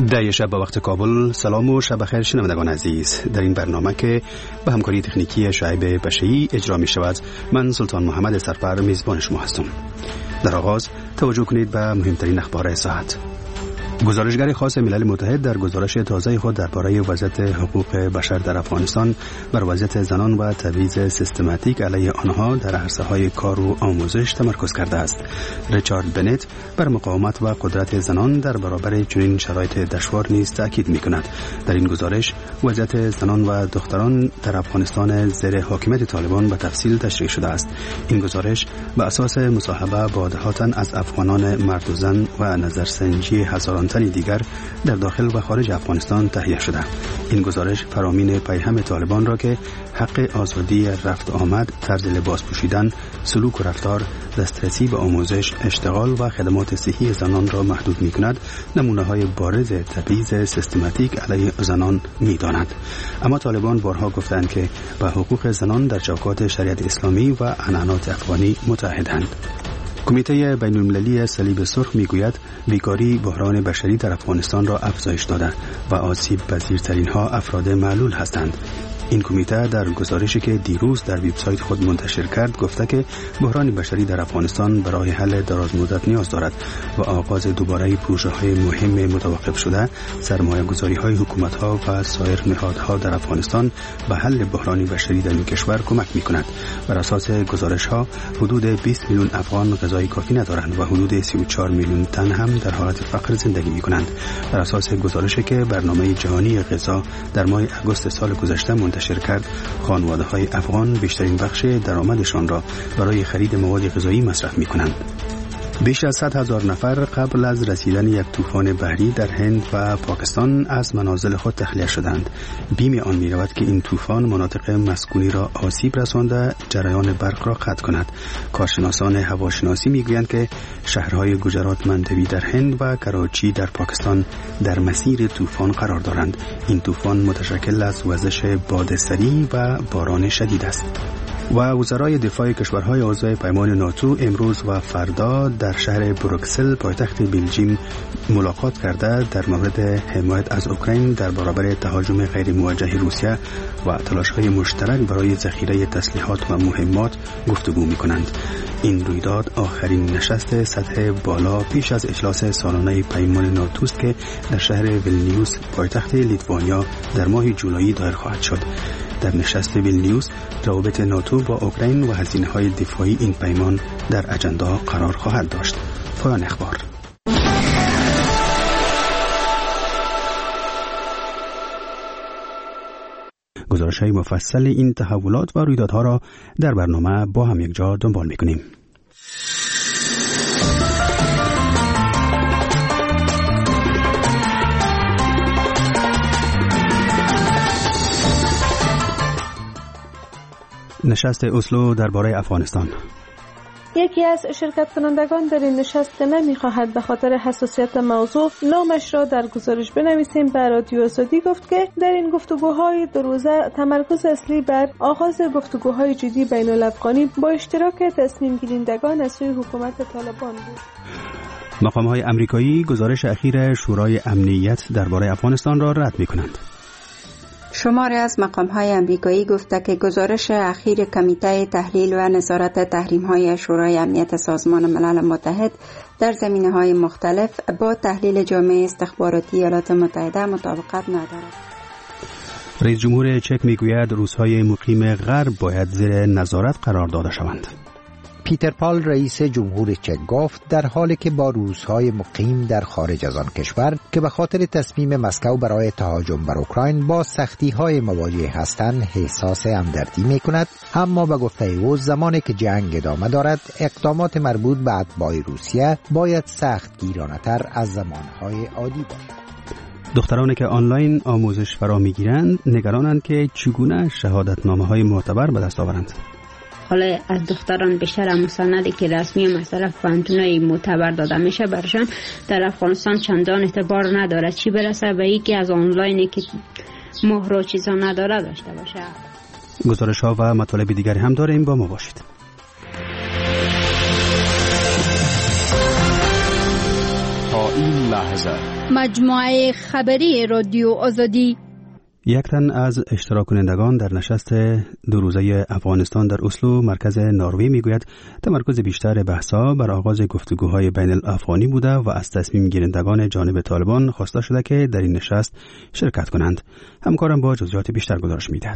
ده شب به وقت کابل. سلام و شب بخیر شنوندگان عزیز. در این برنامه که به همکاری تکنیکی شعیب بشری اجرا می شود، من سلطان محمد سرپر میزبان شما هستم. در آغاز توجه کنید به مهمترین اخبار ساعت. گزارشگر خاص ملل متحد در گزارش تازه خود درباره وضعیت حقوق بشر در افغانستان بر وضعیت زنان و تبعیض سیستماتیک علیه آنها در عرصه‌های کار و آموزش تمرکز کرده است. ریچارد بنت بر مقاومت و قدرت زنان در برابر چنین شرایط دشوار نیز تاکید می‌کند. در این گزارش وضعیت زنان و دختران در افغانستان زیر حاکمیت طالبان به تفصیل تشریح شده است. این گزارش بر اساس مصاحبه با دهاتن از افغانان مرد و زن و نظرسنجی هزاران تن دیگر در داخل و خارج افغانستان تهیه شده. این گزارش فرامین پیهم طالبان را که حق آزادی رفت آمد، طرز لباس پوشیدن، سلوک و رفتار، دسترسی به آموزش، اشتغال و خدمات صحی زنان را محدود می کند، نمونه های بارز تبعیض سیستماتیک علیه زنان می داند. اما طالبان بارها گفتند که به حقوق زنان در چوکات شریعت اسلامی و عنعنات افغانی متعهدند. کمیته بین‌المللی صلیب سرخ میگوید بیکاری بحران بشری در افغانستان را افزایش داده و آسیب پذیرترین ها افراد معلول هستند. این کمیته در گزارشی که دیروز در وبسایت خود منتشر کرد گفته که بحران بشری در افغانستان برای حل درازمدت نیاز دارد و آغاز دوباره پروژه‌های مهم متوقف شده، سرمایه‌گذاری‌های حکومت‌ها و سایر نهادها در افغانستان به حل بحران بشری در این کشور کمک می‌کند. بر اساس گزارش‌ها حدود 20 میلیون افغان غذای کافی ندارند و حدود 34 میلیون تن هم در حالت فقر زندگی می‌کنند. بر اساس گزارشی که برنامه جهانی غذا در ماه آگوست سال گذشته منتشر کرد، خانواده‌های افغان بیشترین بخش درآمدشان را برای خرید مواد غذایی مصرف می‌کنند. بیش از 100,000 نفر قبل از رسیدن یک طوفان بحری در هند و پاکستان از منازل خود تخلیه شدند. بیم آن می‌رود که این طوفان مناطق مسکونی را آسیب رسانده، جریان برق را قطع کند. کارشناسان هواشناسی می‌گویند که شهرهای گجرات مندوی در هند و کراچی در پاکستان در مسیر طوفان قرار دارند. این طوفان متشکل از وزش باد سریع و باران شدید است. و وزرای دفاع کشورهای عضو پیمان ناتو امروز و فردا در شهر بروکسل پایتخت بلژیم ملاقات کرده در مورد حمایت از اوکراین در برابر تهاجم غیر موجه روسیه و تلاش‌های مشترک برای ذخیره تسلیحات و مهمات گفتگو می‌کنند. این رویداد آخرین نشست سطح بالا پیش از اجلاس سالانه پیمان ناتو است که در شهر ویلنیوس پایتخت لیتوانیا در ماه جولای دایر خواهد شد. در نشست ویلنیوس روابط ناتو با اوکراین و هزینه‌های دفاعی این پیمان در اجندا قرار خواهد داشت. پایان اخبار. گزارش‌های مفصل این تحولات و رویدادها را در برنامه با هم یک جا دنبال می‌کنیم. نشست اسلو درباره افغانستان. یکی از شرکت کنندگان در این نشست نمی‌خواهد به خاطر حساسیت موضوع نامش را در گزارش بنویسیم. به رادیو آزادی گفت که در این گفتگوهای دو روزه تمرکز اصلی بر آغاز گفتگوهای جدی بین الافغانی با اشتراک تصمیم گیرندگان از سوی حکومت طالبان بود. مقام‌های آمریکایی گزارش اخیر شورای امنیت درباره افغانستان را رد می‌کنند. شماری از مقام‌های آمریکایی گفته که گزارش اخیر کمیته تحلیل و نظارت تحریم‌های شورای امنیت سازمان ملل متحد در زمینه‌های مختلف با تحلیل جامعه استخباراتی ایالات متحده مطابقت ندارد. رئیس جمهور چک میگوید روس‌های مقیم غرب باید زیر نظارت قرار داده شوند. پیتر پال رئیس جمهور چک گفت در حالی که با روس‌های مقیم در خارج از آن کشور که به خاطر تصمیم مسکو برای تهاجم بر اوکراین با سختی‌های مواجه هستند احساس همدردی می‌کند، اما به گفته او زمانی که جنگ ادامه دارد اقدامات مربوط به اتباع روسیه باید سخت گیرانه‌تر از زمانهای عادی باشد. دخترانی که آنلاین آموزش فرا می‌گیرند نگرانند که چگونه شهادتنامه‌های معتبر به دست آورند. حالا از دختران بیشتر مستندی که رسمی مصرف پانتونای معتبر داده میشه برشان در افغانستان چندان اعتبار نداره، چی برسه به اینکه از آنلاینی که مهر و چیزا نداره داشته باشه. گزارش‌ها و مطالب دیگری هم داریم، با ما باشید. تا این لحظه مجموعه خبری رادیو آزادی. یک تن از اشتراک کنندگان در نشست دو روزه افغانستان در اسلو مرکز نروژ میگوید تمرکز بیشتر بحث‌ها بر آغاز گفتگوهای بین الافغانی بوده و از تصمیم گیرندگان جانب طالبان خواسته شده که در این نشست شرکت کنند. همکارم با جزئیات بیشتر گزارش می‌دهد.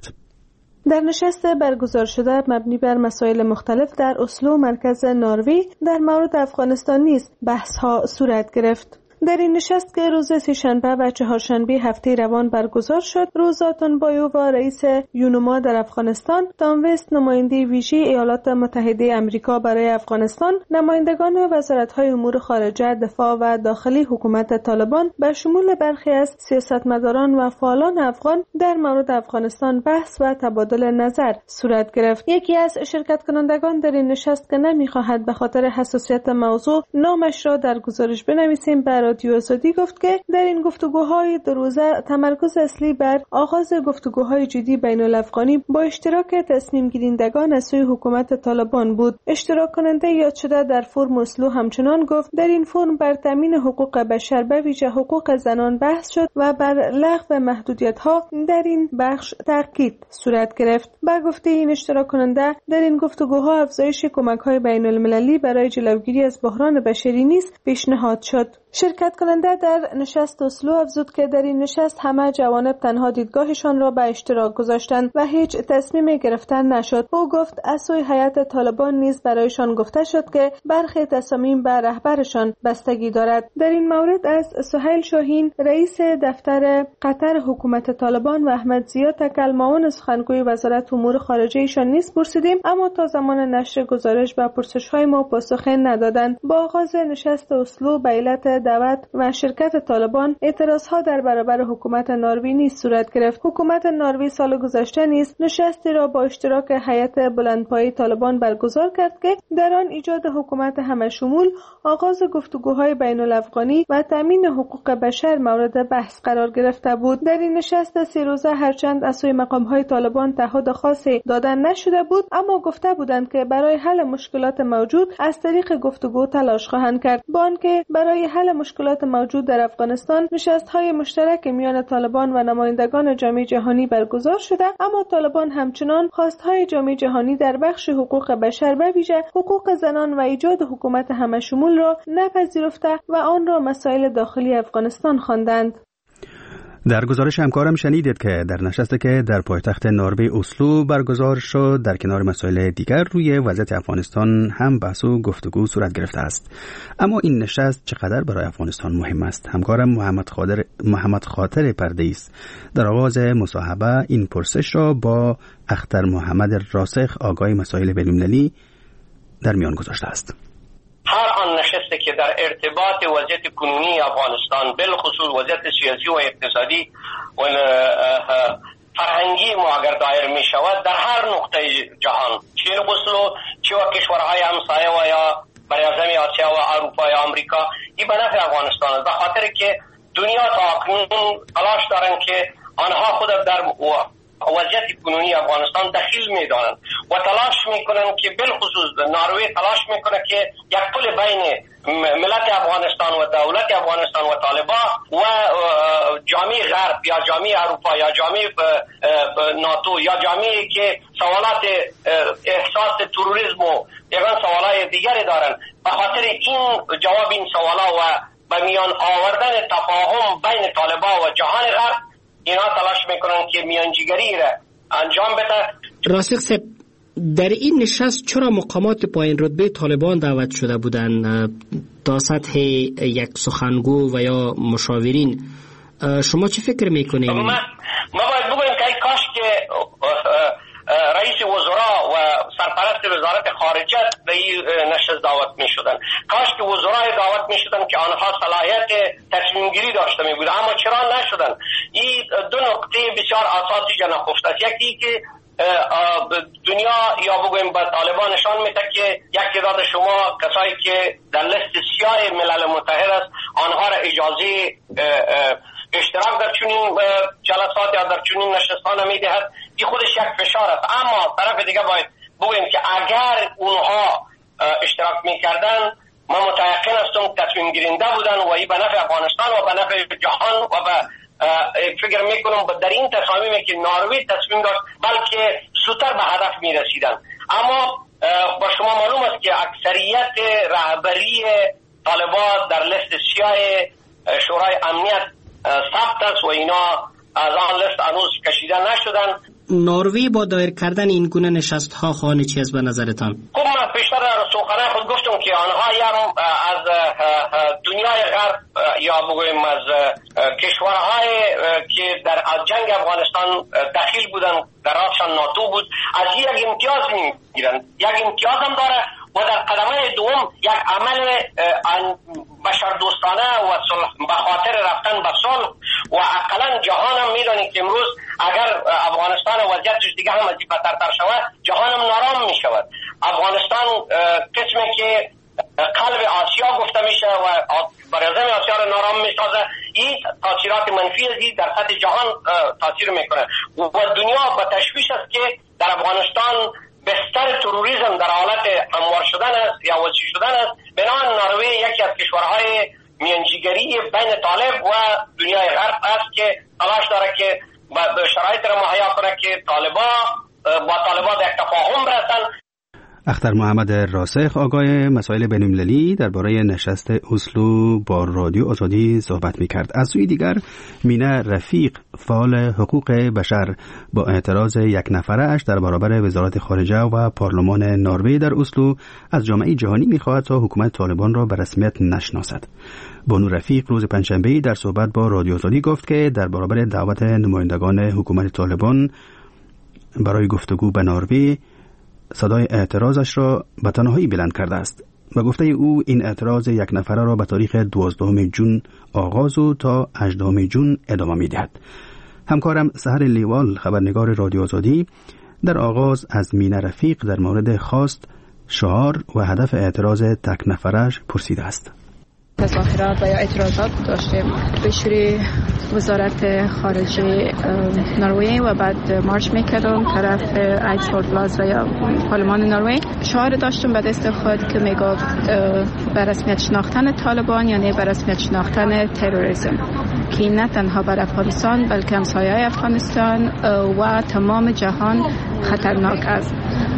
در نشست برگزار شده مبنی بر مسائل مختلف در اسلو مرکز نروژ در مورد افغانستان نیز بحث‌ها صورت گرفت. در این نشست که روز سه‌شنبه و چهارشنبه هفته روان برگزار شد، روزا تنبایو و رئیس یونما در افغانستان، تام وست نماینده ویژه ایالات متحده آمریکا برای افغانستان، نمایندگان وزارت‌های امور خارجه، دفاع و داخلی حکومت طالبان به شمول برخی از سیاستمداران و فعالان افغان در مورد افغانستان بحث و تبادل نظر صورت گرفت. یکی از شرکت کنندگان در این نشست که نمی‌خواهد به خاطر حساسیت موضوع نامش را در گزارش بنویسیم رادیو آزادی گفت که در این گفتگوهای دو روزه تمرکز اصلی بر آغاز گفتگوهای جدی بین الافغانی با اشتراک تصمیم گیرندگان از سوی حکومت طالبان بود. اشتراک کننده یاد شده در فرم اسلو همچنان گفت در این فرم بر تامین حقوق بشر به ویژه حقوق زنان بحث شد و بر لغو محدودیت‌ها در این بخش تاکید صورت گرفت. با گفته این اشتراک کننده در این گفتگوها افزایش کمک‌های بین‌المللی برای جلوگیری از بحران بشری نیز پیشنهاد شد. شرکت کننده در نشست اسلو افزود که در این نشست همه جوانب تنها دیدگاهشان را به اشتراک گذاشتند و هیچ تصمیم گرفتن نشد. او گفت از سوی هیئت طالبان نیز برایشان گفته شد که برخی تصامیم به رهبرشان بستگی دارد. در این مورد از سهیل شاهین رئیس دفتر قطر حکومت طالبان و احمد ضیا تکل معاون سخنگوی وزارت امور خارجه ایشان نیز پرسیدیم، اما تا زمان نشر گزارش به پرسش‌های ما پاسخ ندادند. با آغاز نشست اسلو به علت دعوت و شرکت طالبان اعتراضها در برابر حکومت نروژ نیز صورت گرفت. حکومت نروژ سال گذشته نیز نشستی را با اشتراک هیئت بلندپایه طالبان برگزار کرد که در آن ایجاد حکومت همه‌شمول، آغاز گفتگوهای بین الافغانی و تامین حقوق بشر مورد بحث قرار گرفته بود. در این نشست 3 روزه هرچند از سوی مقام‌های طالبان تعهد خاصی دادن نشده بود، اما گفته بودند که برای حل مشکلات موجود از طریق گفتگو تلاش خواهند کرد. با آنکه برای حل مشکلات موجود در افغانستان نشست‌های مشترک میان طالبان و نمایندگان جامعه جهانی برگزار شده، اما طالبان همچنان خواست‌های جامعه جهانی در بخش حقوق بشر و ویژه حقوق زنان و ایجاد حکومت همه‌شمول را نپذیرفته و آن را مسائل داخلی افغانستان خواندند. در گزارش همکارم شنیدید که در نشستی که در پایتخت نروژ اسلو برگزار شد در کنار مسائل دیگر روی وضعیت افغانستان هم بحث و گفتگو صورت گرفته است. اما این نشست چقدر برای افغانستان مهم است؟ همکارم محمد خاطر پردیس در آغاز مصاحبه این پرسش را با اختر محمد راسخ آگاه مسائل بین‌المللی در میان گذاشته است. هر آن نشسته که در ارتباط وضعیت کنونی افغانستان بالخصوص وضعیت سیاسی و اقتصادی و فرهنگی ما اگر دایر می شود در هر نقطه جهان، چه اسلو چه و کشورهای همسایه و یا بریازم آسیا و اروپا یا امریکا، این به نفع افغانستان است، به خاطر که دنیا تا اکنون تلاش دارند که آنها خود در وضعیت کنونی افغانستان دخیل می‌دانند و تلاش می‌کنند که بالخصوص نروژ تلاش می‌کنه که یک پل بین ملت افغانستان و دولت افغانستان و طالبان و جامعه غرب یا جامعه اروپا یا جامعه ناتو یا جامعه که سوالات احساس تروریسم و یگان سوالات دیگری دارند، به خاطر این جواب این سوالا و به میان آوردن تفاهم بین طالبان و جهان غرب اینا تلاش میکنن که میانجیگری را انجام بده. راسخ صاحب، در این نشست چرا مقامات پایین رتبه طالبان دعوت شده بودند تا سطح یک سخنگو و یا مشاورین؟ شما چه فکر میکنید؟ ما باید بگویم که کاش که رئیس وزراء و سرپرست وزارت خارجه به این نشست دعوت می شدن. کاش که وزرای دعوت می شدن که آنها صلاحیت تصمیم گیری داشته می بودن، اما چرا نشدن؟ این دو نکته بسیار اساسی جا نخفته است. یکی که دنیا یا بگویم به طالبان نشان میده که یک تعداد شما کسایی که در لیست سیاه ملل متحد است آنها را اجازه اشتراک در چنین جلسات یا در چنین نشستان میدهد. این خودش یک فشار است، اما طرف دیگه باید بگویم که اگر اونها اشتراک میکردن ما متيقن هستم تصمیم گیرنده بودن و این به نفع افغانستان و به نفع جهان و به فکر میکنم در این تصامیمی که نروژ تصمیم داشت بلکه زودتر به هدف میرسیدن. اما با شما معلوم است که اکثریت رهبری طالبان در لیست سیاه شورای امنیت ثبت است و اینا از آن لیست هنوز کشیده نشدن. نروژ با دایر کردن این گونه نشست ها خواهان چی است به نظرتان؟ خب من پیشتر در سخنرانی خود گفتم که آنها هم از دنیای غرب یا بگویم از کشورهای که از جنگ افغانستان دخیل بودن، در رأسشان ناتو بود، از یک امتیاز میگیرن. یک امتیاز هم داره و در قدمه دوم یک عمل بشردوستانه و صلح به خاطر رفتن به صلح و اقلا جهان هم میدونید که امروز اگر افغانستان وضعیتش دیگه هم از این بدتر شود جهان هم نارام میشود. افغانستان قسمی که قلب آسیا گفته میشه و برازم آسیا رو نارام میسازه، این تاثیرات منفی ازی در سطح جهان تاثیر میکنه و دنیا به تشویش است که در افغانستان بستر تروریسم در حالت هموار شدن است یا وسیع شدن است. بنابراین نروژ یکی از کشورهای میانجیگری بین طالب و دنیای غرب است که تلاش داره که به شرایط را مهیا کنه که با طالبان یک تفاهم برسن. اختر محمد راسخ آگاه مسائل بین‌المللی درباره نشست اسلو با رادیو آزادی صحبت می‌کرد. از سوی دیگر مینا رفیق فعال حقوق بشر با اعتراض یک نفره‌اش در برابر وزارت خارجه و پارلمان نروژ در اسلو از جامعه جهانی می‌خواهد تا حکومت طالبان را به رسمیت نشناسد. بانو رفیق روز پنجشنبه در صحبت با رادیو آزادی گفت که در برابر دعوت نمایندگان حکومت طالبان برای گفتگو به نروژ صدای اعتراضش را به تنهایی بلند کرده است. به گفته او این اعتراض یک نفره را به تاریخ 12 جون آغاز و تا 18 جون ادامه می‌دهد. همکارم سحر لیوال خبرنگار رادیو آزادی در آغاز از مینا رفیق در مورد خواست، شعار و هدف اعتراض تک نفرش پرسیده است. تظاهرات و یا اعتراضات داشتیم به شوری وزارت خارجه نروژ و بعد مارچ میکردم طرف ایکسفورد پلاز و یا پارلمان نروژ. شعار داشتم به دست خود که میگفت به رسمیت شناختن طالبان یعنی به رسمیت شناختن تروریسم که نه تنها بر افغانستان بلکه همسایه‌های افغانستان و تمام جهان خطرناک است.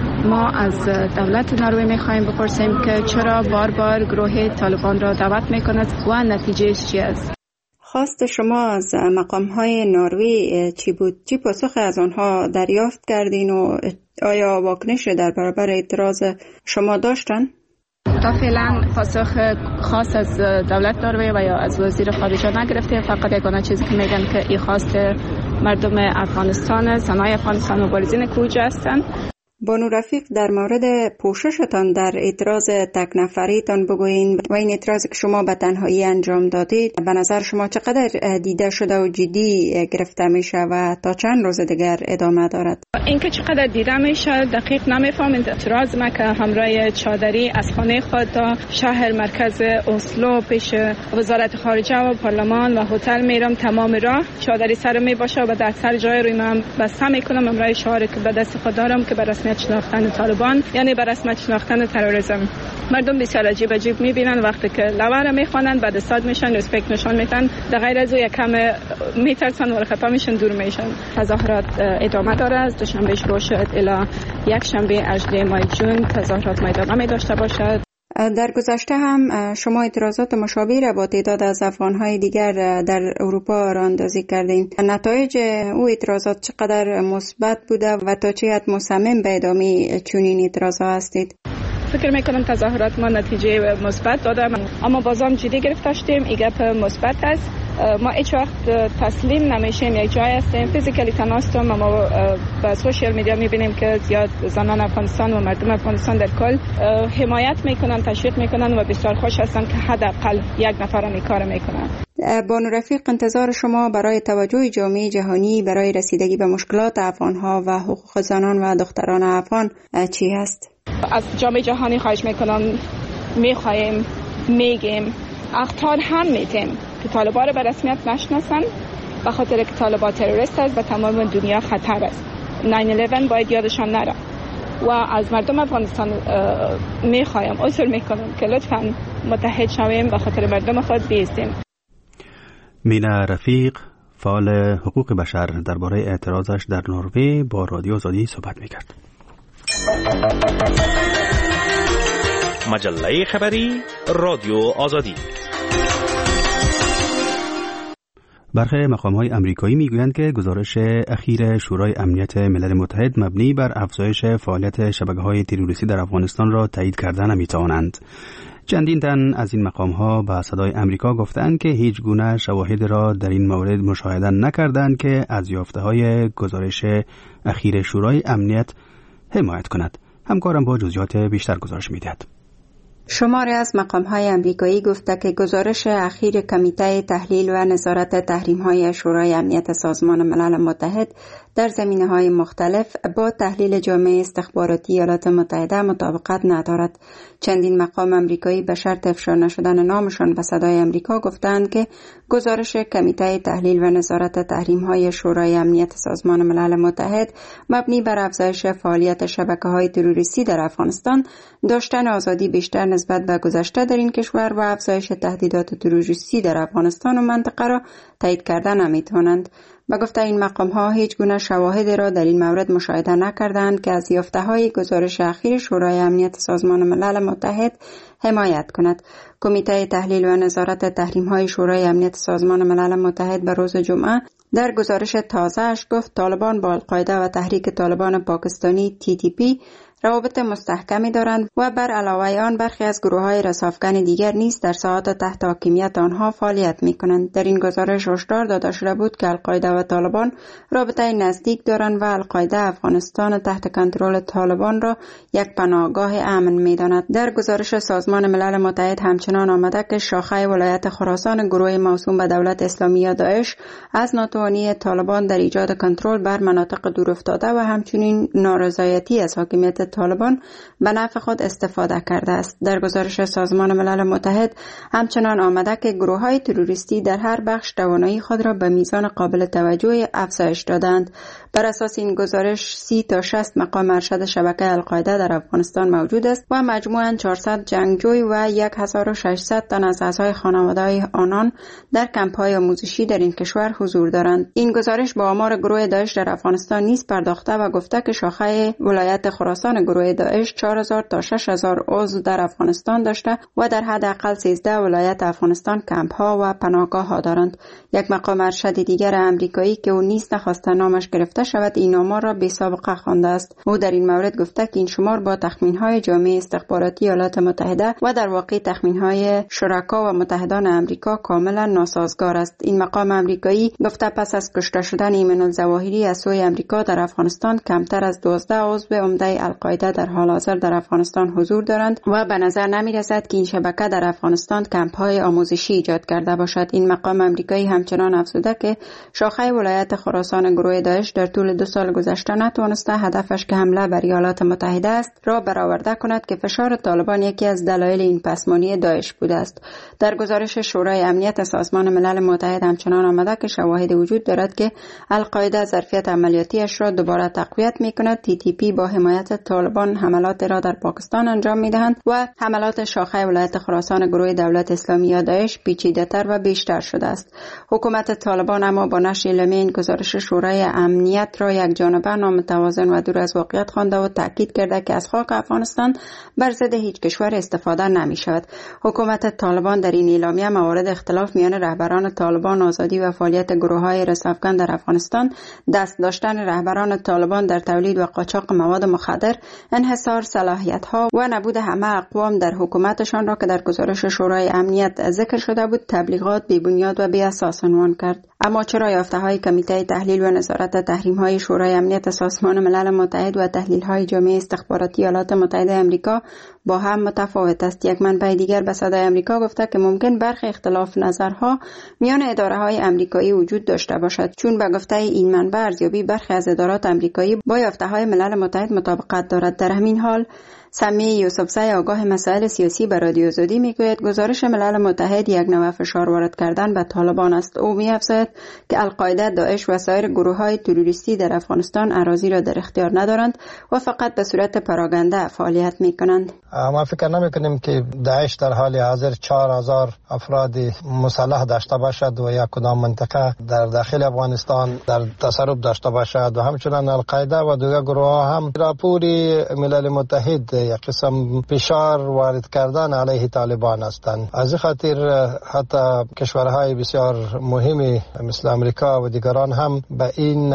ما از دولت نروژ میخوایم بپرسیم که چرا بار بار گروه طالبان را دعوت میکند و نتیجهش چی است؟ خواست شما از مقام‌های نروژ چی بود؟ چی پاسخ از آنها دریافت کردین و آیا واکنش در برابر اعتراض شما داشتن؟ تا فعلا پاسخ خاص از دولت نروژ و یا از وزیر خارجه نگرفتیم. فقط یگانه چیزی که میگن که این خواست مردم افغانستان، زنای افغانستان مبارزین کوچه هستند. بانو رفیق در مورد پوششتان در اعتراض تک نفریتان بگوین و این اعتراض که شما به تنهایی انجام دادید به نظر شما چقدر دیده شده و جدی گرفته میشه و تا چند روز دیگر ادامه دارد؟ اینکه چقدر دیده میشه دقیق نمیفهمم. اعتراض ما که همراه چادری از خانه خود تا شهر مرکز اسلو پیش وزارت خارجه و پارلمان و هتل میرم، تمام راه چادری سر می باشه و در سر جای روی من بسته میکنم همراه شعاری که به دست خود دارم که به رسمیت شناختن طالبان یعنی به رسمیت شناختن تروریسم. مردم بسیار عجیب عجیب میبینن وقتی که لوحه میخوانن بعد استاد میشن رسپکت نشان میدن، در غیر از او یک کم میترسن و خفه میشن دور میشن. تظاهرات ادامه داره. از دوشنبه شروع شد الی یک شنبه 18 ماه جون تظاهرات ادامه داشته باشد. در گذشته هم شما اعتراضات مشابه را با تعداد از افغانهای دیگر در اروپا راه اندازی کردین. نتایج او اعتراضات چقدر مثبت بوده و تا چه حد مصمم به ادامه چنین اعتراضات هستید؟ فکر میکنم تظاهرات ما نتیجه مثبت داده، اما بازم جدی گرفتیم. این گپ مثبت است. ما هیچ وقت تسلیم نمیشیم. یک جای هستیم فیزیکالی تناس تو ما با سوشال میدیا میبینیم که زیاد زنان افغانستان و مردم افغانستان در کل حمایت میکنن، تشویق میکنن و بسیار خوش هستن که حداقل یک نفر این کار میکنن. بانو رفیق، انتظار شما برای توجه جامعه جهانی برای رسیدگی به مشکلات افغانها و حقوق زنان و دختران افغان چی است؟ از جامعه جهانی خواهش میکنم، میخوایم، میگیم، اخطار هم میتیم که طالبان را به رسمیت نشناسن به خاطر که طالبان تروریست است و تمام دنیا خطر است. 9/11 باید یادشان نره. و از مردم افغانستان میخوایم اصول میکنم که لطفاً متحد شویم به خاطر مردم خود بیستیم. مینا رفیق فعال حقوق بشر درباره اعتراضش در نروژ با رادیو آزادی صحبت میکرد. مجله خبری رادیو آزادی. برخی مقام‌های آمریکایی میگویند که گزارش اخیر شورای امنیت ملل متحد مبنی بر افزایش فعالیت شبکه‌های تروریستی در افغانستان را تایید کرده نمی‌توانند. چندین تن از این مقام‌ها به صدای آمریکا گفتند که هیچ گونه شواهد را در این مورد مشاهده نکردند که از یافته‌های گزارش اخیر شورای امنیت حمایت کند. همکارم با جزئیات بیشتر گزارش می‌دهد. شماری از مقام‌های آمریکایی گفته که گزارش اخیر کمیته تحلیل و نظارت تحریم‌های شورای امنیت سازمان ملل متحد در زمینه‌های مختلف با تحلیل جامعه استخباراتی ایالات متحده مطابقت ندارد. چندین مقام آمریکایی به شرط افشا نشدن نامشان به صدای آمریکا گفتند که گزارش کمیته تحلیل و نظارت تحریم‌های شورای امنیت سازمان ملل متحد مبنی بر افزایش فعالیت شبکه‌های تروریستی در افغانستان، داشتن آزادی بیشتر نسبت به گذشته در این کشور و افزایش تهدیدات تروریستی در افغانستان و منطقه را تایید کرده نمی‌توانند. به گفته این مقام‌ها هیچ گونه شواهدی را در این مورد مشاهده نکردند که از یافته‌های گزارش اخیر شورای امنیت سازمان ملل متحد حمایت کند. کمیته تحلیل و نظارت تحریم‌های شورای امنیت سازمان ملل متحد به روز جمعه در گزارش تازه‌اش گفت طالبان با القاعده و تحریک طالبان پاکستانی TTP روابط مستحکمی دارند و بر علاوه آن برخی از گروه‌های رسافکن دیگر نیز در ساحات تحت حاکمیت آنها فعالیت می‌کنند. در این گزارش هشدار داده شده بود که القاعده و طالبان رابطه نزدیک دارند و القاعده افغانستان تحت کنترل طالبان را یک پناهگاه امن می‌داند. در گزارش سازمان ملل متحد همچنان آمده که شاخه ولایت خراسان گروه موسوم به دولت اسلامی یا داعش از ناتوانی طالبان در ایجاد کنترل بر مناطق دورافتاده و همچنین نارضایتی از حاکمیت طالبان به نفع خود استفاده کرده است. در گزارش سازمان ملل متحد همچنان آمده که گروه‌های تروریستی در هر بخش توانایی خود را به میزان قابل توجه افزایش دادند. بر اساس این گزارش 30 تا 60 مقام ارشد شبکه القاعده در افغانستان موجود است و مجموعاً 400 جنگجوی و 1600 تن از اعضای خانواده‌های آنان در کمپ‌های آموزشی در این کشور حضور دارند. این گزارش با آمار گروه داعش در افغانستان نیز پرداخته و گفته که شاخه ولایت خراسان گروه داعش 4000 تا 6000 عضو در افغانستان داشته و در حداقل 13 ولایت افغانستان کمپ‌ها و پناهگاه‌ها دارند. یک مقام ارشد دیگر آمریکایی که او نیز نخواسته نامش گرفته شود این آمار را بی‌سابقه خوانده است. او در این مورد گفته که این شمار با تخمین‌های جامعه استخباراتی ایالات متحده و در واقع تخمین‌های شرکا و متحدان آمریکا کاملا ناسازگار است. این مقام آمریکایی گفته پس از کشته شدن ایمن الظواهری از سوی آمریکا در افغانستان کمتر از 12 عضو عمده القاعده در حال حاضر در افغانستان حضور دارند و به نظر نمی رسد که این شبکه در افغانستان کمپ‌های آموزشی ایجاد کرده باشد. این مقام آمریکایی همچنان افزوده که شاخه ولایت خراسان گروه داعش در طول 2 سال گذشته نتوانسته هدفش که حمله بر ایالات متحده است را برآورده کند که فشار طالبان یکی از دلایل این پسمانی داعش بوده است. در گزارش شورای امنیت سازمان ملل متحد همچنان آمده که شواهد وجود دارد که القاعده ظرفیت عملیاتیش را دوباره تقویت می‌کند. TTP با حمایت طالبان حملات را در پاکستان انجام می‌دهند و حملات شاخه ولایت خراسان گروه دولت اسلامی یا داعش پیچیده‌تر و بیشتر شده است. حکومت طالبان اما با نشر اعلامیه این گزارش شورای امنیت را یک جانبه نامتوازن و دور از واقعیت خوانده و تاکید کرده که از خاک افغانستان بر ضد هیچ کشور استفاده نمی‌شود. حکومت طالبان در این اعلامیه موارد اختلاف میان رهبران طالبان، آزادی و فعالیت گروه‌های رسافکن در افغانستان، دست داشتن رهبران طالبان در تولید و قاچاق مواد مخدر، انحصار صلاحیت‌ها و نبود همه اقوام در حکومتشان را که در گزارش شورای امنیت ذکر شده بود تبلیغات بی‌بنیاد و بی‌اساس عنوان کرد. اما چرا یافته‌های کمیته تحلیل و نظارت تحریم‌های شورای امنیت سازمان ملل متحد و تحلیل‌های جامعه استخباراتی ایالات متحده آمریکا با هم متفاوت است؟ یک منبع دیگر به صدای آمریکا گفته که ممکن برخی اختلاف نظرها میان اداره‌های آمریکایی وجود داشته باشد، چون به گفته این منبع ارزیابی برخی از ادارات آمریکایی با یافته‌های ملل متحد مطابقت دارد. در همین حال سمیع یوسفزی آگاه مسائل سیاسی به رادیو آزادی میگوید گزارش ملل متحد یک نوع فشار وارد کردن به طالبان است. او می‌افزاید که القاعده، داعش و سایر گروه‌های تروریستی در افغانستان اراضی را در اختیار ندارند و فقط به صورت پراگنده فعالیت می‌کنند. ما فکر نمی‌کنیم که داعش در حال حاضر 4000 افراد مسلح داشته باشد و یک کدام منطقه در داخل افغانستان در تصرف داشته باشد و همچنین القاعده و دیگر گروه‌ها هم راپور ملل متحد یک قسم فشار وارد کردن علیه طالبان هستند. از این خاطر حتی کشورهای بسیار مهمی مثل امریکا و دیگران هم به این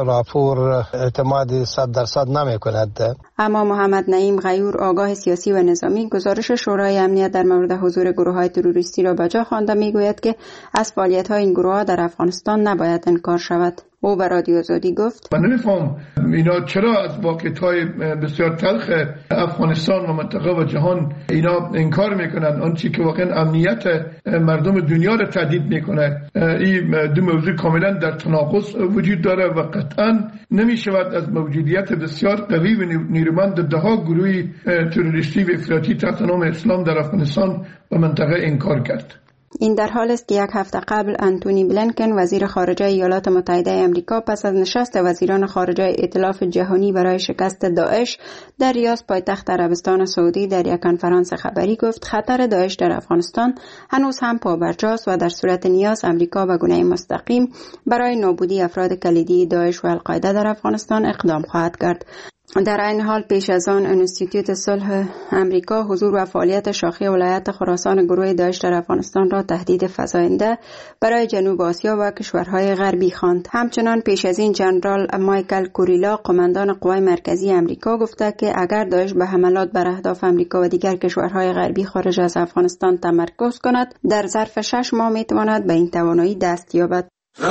راپور اعتماد 100% نمی‌کند. اما محمد نعیم غیور آگاه سیاسی و نظامی گزارش شورای امنیت در مورد حضور گروه‌های تروریستی را به جا خوانده میگوید که از فعالیت‌های این گروه‌ها در افغانستان نباید انکار شود. او به رادیو آزادی گفت: من نمی‌فهم اینا چرا از واقعیت‌های بسیار تلخ افغانستان و منطقه و جهان اینا انکار میکنند، آنچه که واقعا امنیت مردم دنیا را تهدید میکنه. این دو موضوع کاملا در تناقض وجود داره و قطعا نمیشود از موجودیت بسیار قوی و نیرومند ده‌ها گروه تروریستی و افراطی تحت نام اسلام در افغانستان و منطقه انکار کرد. این در حال است که یک هفته قبل انتونی بلینکن وزیر خارجه ایالات متحده آمریکا پس از نشست وزیران خارجه ائتلاف جهانی برای شکست داعش در ریاض پایتخت عربستان سعودی در یک کنفرانس خبری گفت خطر داعش در افغانستان هنوز هم پابرجاست و در صورت نیاز آمریکا به گونه مستقیم برای نابودی افراد کلیدی داعش و القاعده در افغانستان اقدام خواهد کرد. در این حال پیش از آن انستیتوت صلح امریکا حضور و فعالیت شاخه ولایت خراسان گروه داعش در افغانستان را تهدید فزاینده برای جنوب آسیا و کشورهای غربی خواند. همچنان پیش از این جنرال مایکل کوریلا قماندان قوای مرکزی امریکا گفته که اگر داعش به حملات بر اهداف امریکا و دیگر کشورهای غربی خارج از افغانستان تمرکز کند در ظرف 6 ماه میتواند به این توانایی دست یابد.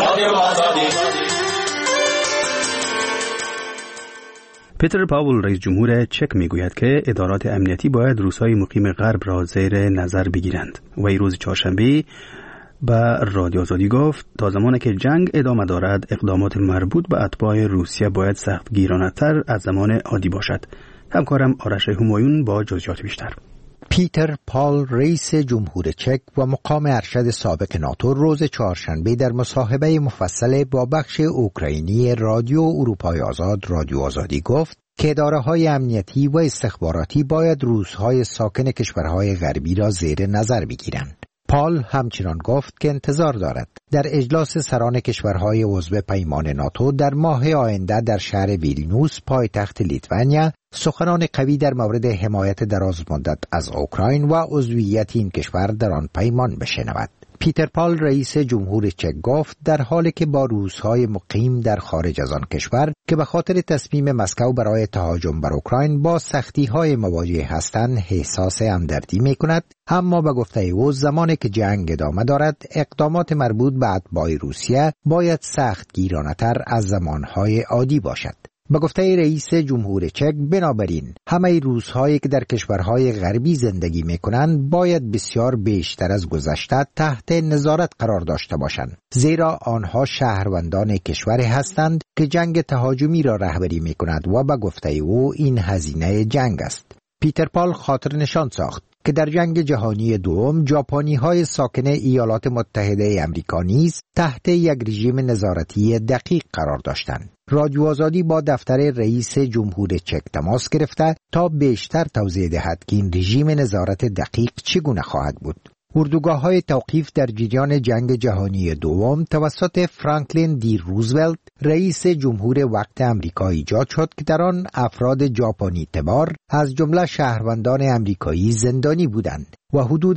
پیتر پاول رئیس جمهور چک میگوید که ادارات امنیتی باید روس‌های مقیم غرب را زیر نظر بگیرند. و این روز چهارشنبه به رادیو آزادی گفت تا زمانی که جنگ ادامه دارد اقدامات مربوط به اتباع روسیه باید سختگیرانه‌تر از زمان عادی باشد. همکارم آرش همایون با جزئیات بیشتر. پیتر پال رئیس جمهور چک و مقام ارشد سابق ناتو روز چهارشنبه در مصاحبه مفصل با بخش اوکراینی رادیو اروپای آزاد رادیو آزادی گفت که اداره‌های امنیتی و استخباراتی باید روس‌های ساکن کشورهای غربی را زیر نظر بگیرند. پال همچنان گفت که انتظار دارد در اجلاس سران کشورهای عضو پیمان ناتو در ماه آینده در شهر ویلنیوس پایتخت لیتوانیا سخنان قوی در مورد حمایت درازمدت از اوکراین و عضویت این کشور در آن پیمان بشنود. پیتر پال رئیس جمهور چک گفت در حالی که با روس‌های مقیم در خارج از آن کشور که به خاطر تصمیم مسکو برای تهاجم بر اوکراین با سختی‌های مواجه هستند احساس همدردی می‌کند، اما به گفته او زمانی که جنگ ادامه دارد اقدامات مربوط به اتباع روسیه باید سختگیرانه‌تر از زمانهای عادی باشد. به گفته رئیس جمهور چک بنابراین همه روس‌هایی که در کشورهای غربی زندگی می‌کنند باید بسیار بیشتر از گذشته تحت نظارت قرار داشته باشند، زیرا آنها شهروندان کشوری هستند که جنگ تهاجمی را رهبری می‌کند و به گفته او این هزینه جنگ است. پیتر پال خاطر نشان ساخت که در جنگ جهانی دوم ژاپنی‌های ساکن ایالات متحده آمریکا نیز تحت یک رژیم نظارتی دقیق قرار داشتند. رادیو آزادی با دفتر رئیس جمهور چک تماس گرفته تا بیشتر توضیح دهد که این رژیم نظارت دقیق چگونه خواهد بود. اردوگاه‌های توقیف در جریان جنگ جهانی دوم توسط فرانکلین دی روزولت رئیس جمهور وقت آمریکا ایجاد شد که در آن افراد ژاپنی تبار از جمله شهروندان آمریکایی زندانی بودند و حدود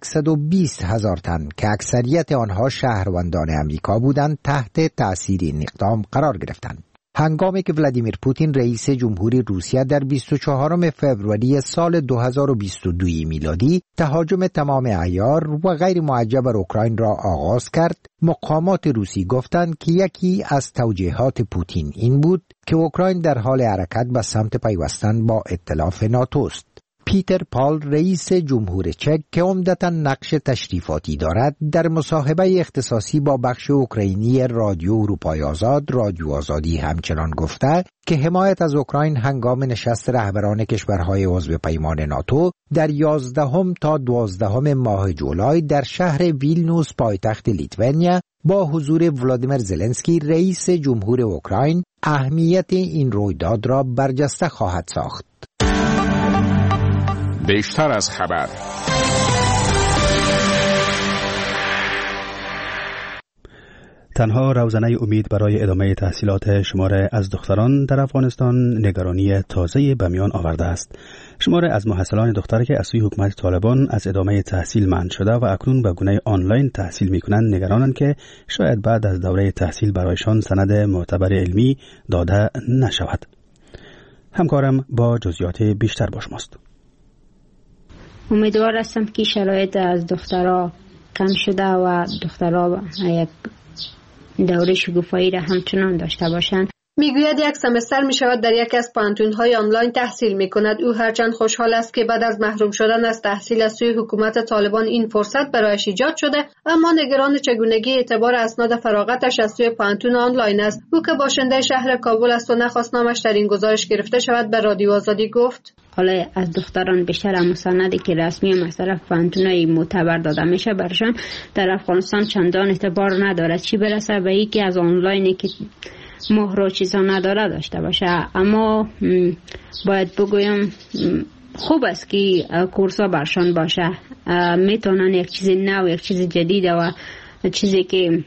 120,000 تن که اکثریت آنها شهروندان آمریکا بودند تحت تأثیر این اقدام قرار گرفتند. هنگامی که ولادیمیر پوتین رئیس جمهوری روسیه در 24 فوریه سال 2022 میلادی تهاجم تمام عیار و غیر معجب بر اوکراین را آغاز کرد، مقامات روسی گفتند که یکی از توجیهات پوتین این بود که اوکراین در حال حرکت به سمت پیوستن با ائتلاف ناتو است. پیتر پال رئیس جمهور چک که عمدتاً نقش تشریفاتی دارد در مصاحبه اختصاصی با بخش اوکراینی رادیو اروپای آزاد رادیو آزادی همچنان گفته که حمایت از اوکراین هنگام نشست رهبران کشورهای عضو پیمان ناتو در 11 تا 12 ماه جولای در شهر ویلنیوس پایتخت لیتوانیا با حضور ولادیمیر زلنسکی رئیس جمهور اوکراین اهمیت این رویداد را برجسته خواهد ساخت. بیشتر از خبر. تنها روزنه امید برای ادامه تحصیلات شمار از دختران در افغانستان نگرانی تازه به میان آورده است. شمار از محصلان دختر که از سوی حکومت طالبان از ادامه تحصیل منع شده و اکنون به گونه آنلاین تحصیل می‌کنند نگرانند که شاید بعد از دوره تحصیل برایشان سند معتبر علمی داده نشود. همکارم با جزئیات بیشتر با شماست. امیدوار هستم که شرایط از دخترها کم شده و دخترها یک دوره شکوفایی را همچنان داشته باشند. میگوید یک سمستر می شود در یکی از پانتون‌های آنلاین تحصیل می کند. او هرچند خوشحال است که بعد از محروم شدن از تحصیل از سوی حکومت طالبان این فرصت برایش ایجاد شده، اما نگران چگونگی اعتبار اسناد فراغتش از سوی پانتون آنلاین است. او که باشنده شهر کابل است و نخواست نامش در این گزارش گرفته شود به رادیو آزادی گفت: حالا از دختران بیشتر مستندی که رسمی از طرف پانتونای معتبر داده میشه برشان در افغانستان چندان اعتبار ندارد، چی برسه به اینکه از آنلاینی که مهر و چیزا نداره داشته باشه. اما باید بگویم خوب است که کورسا برشان باشه، میتونن یک چیز نو، یک چیز جدید و چیزی که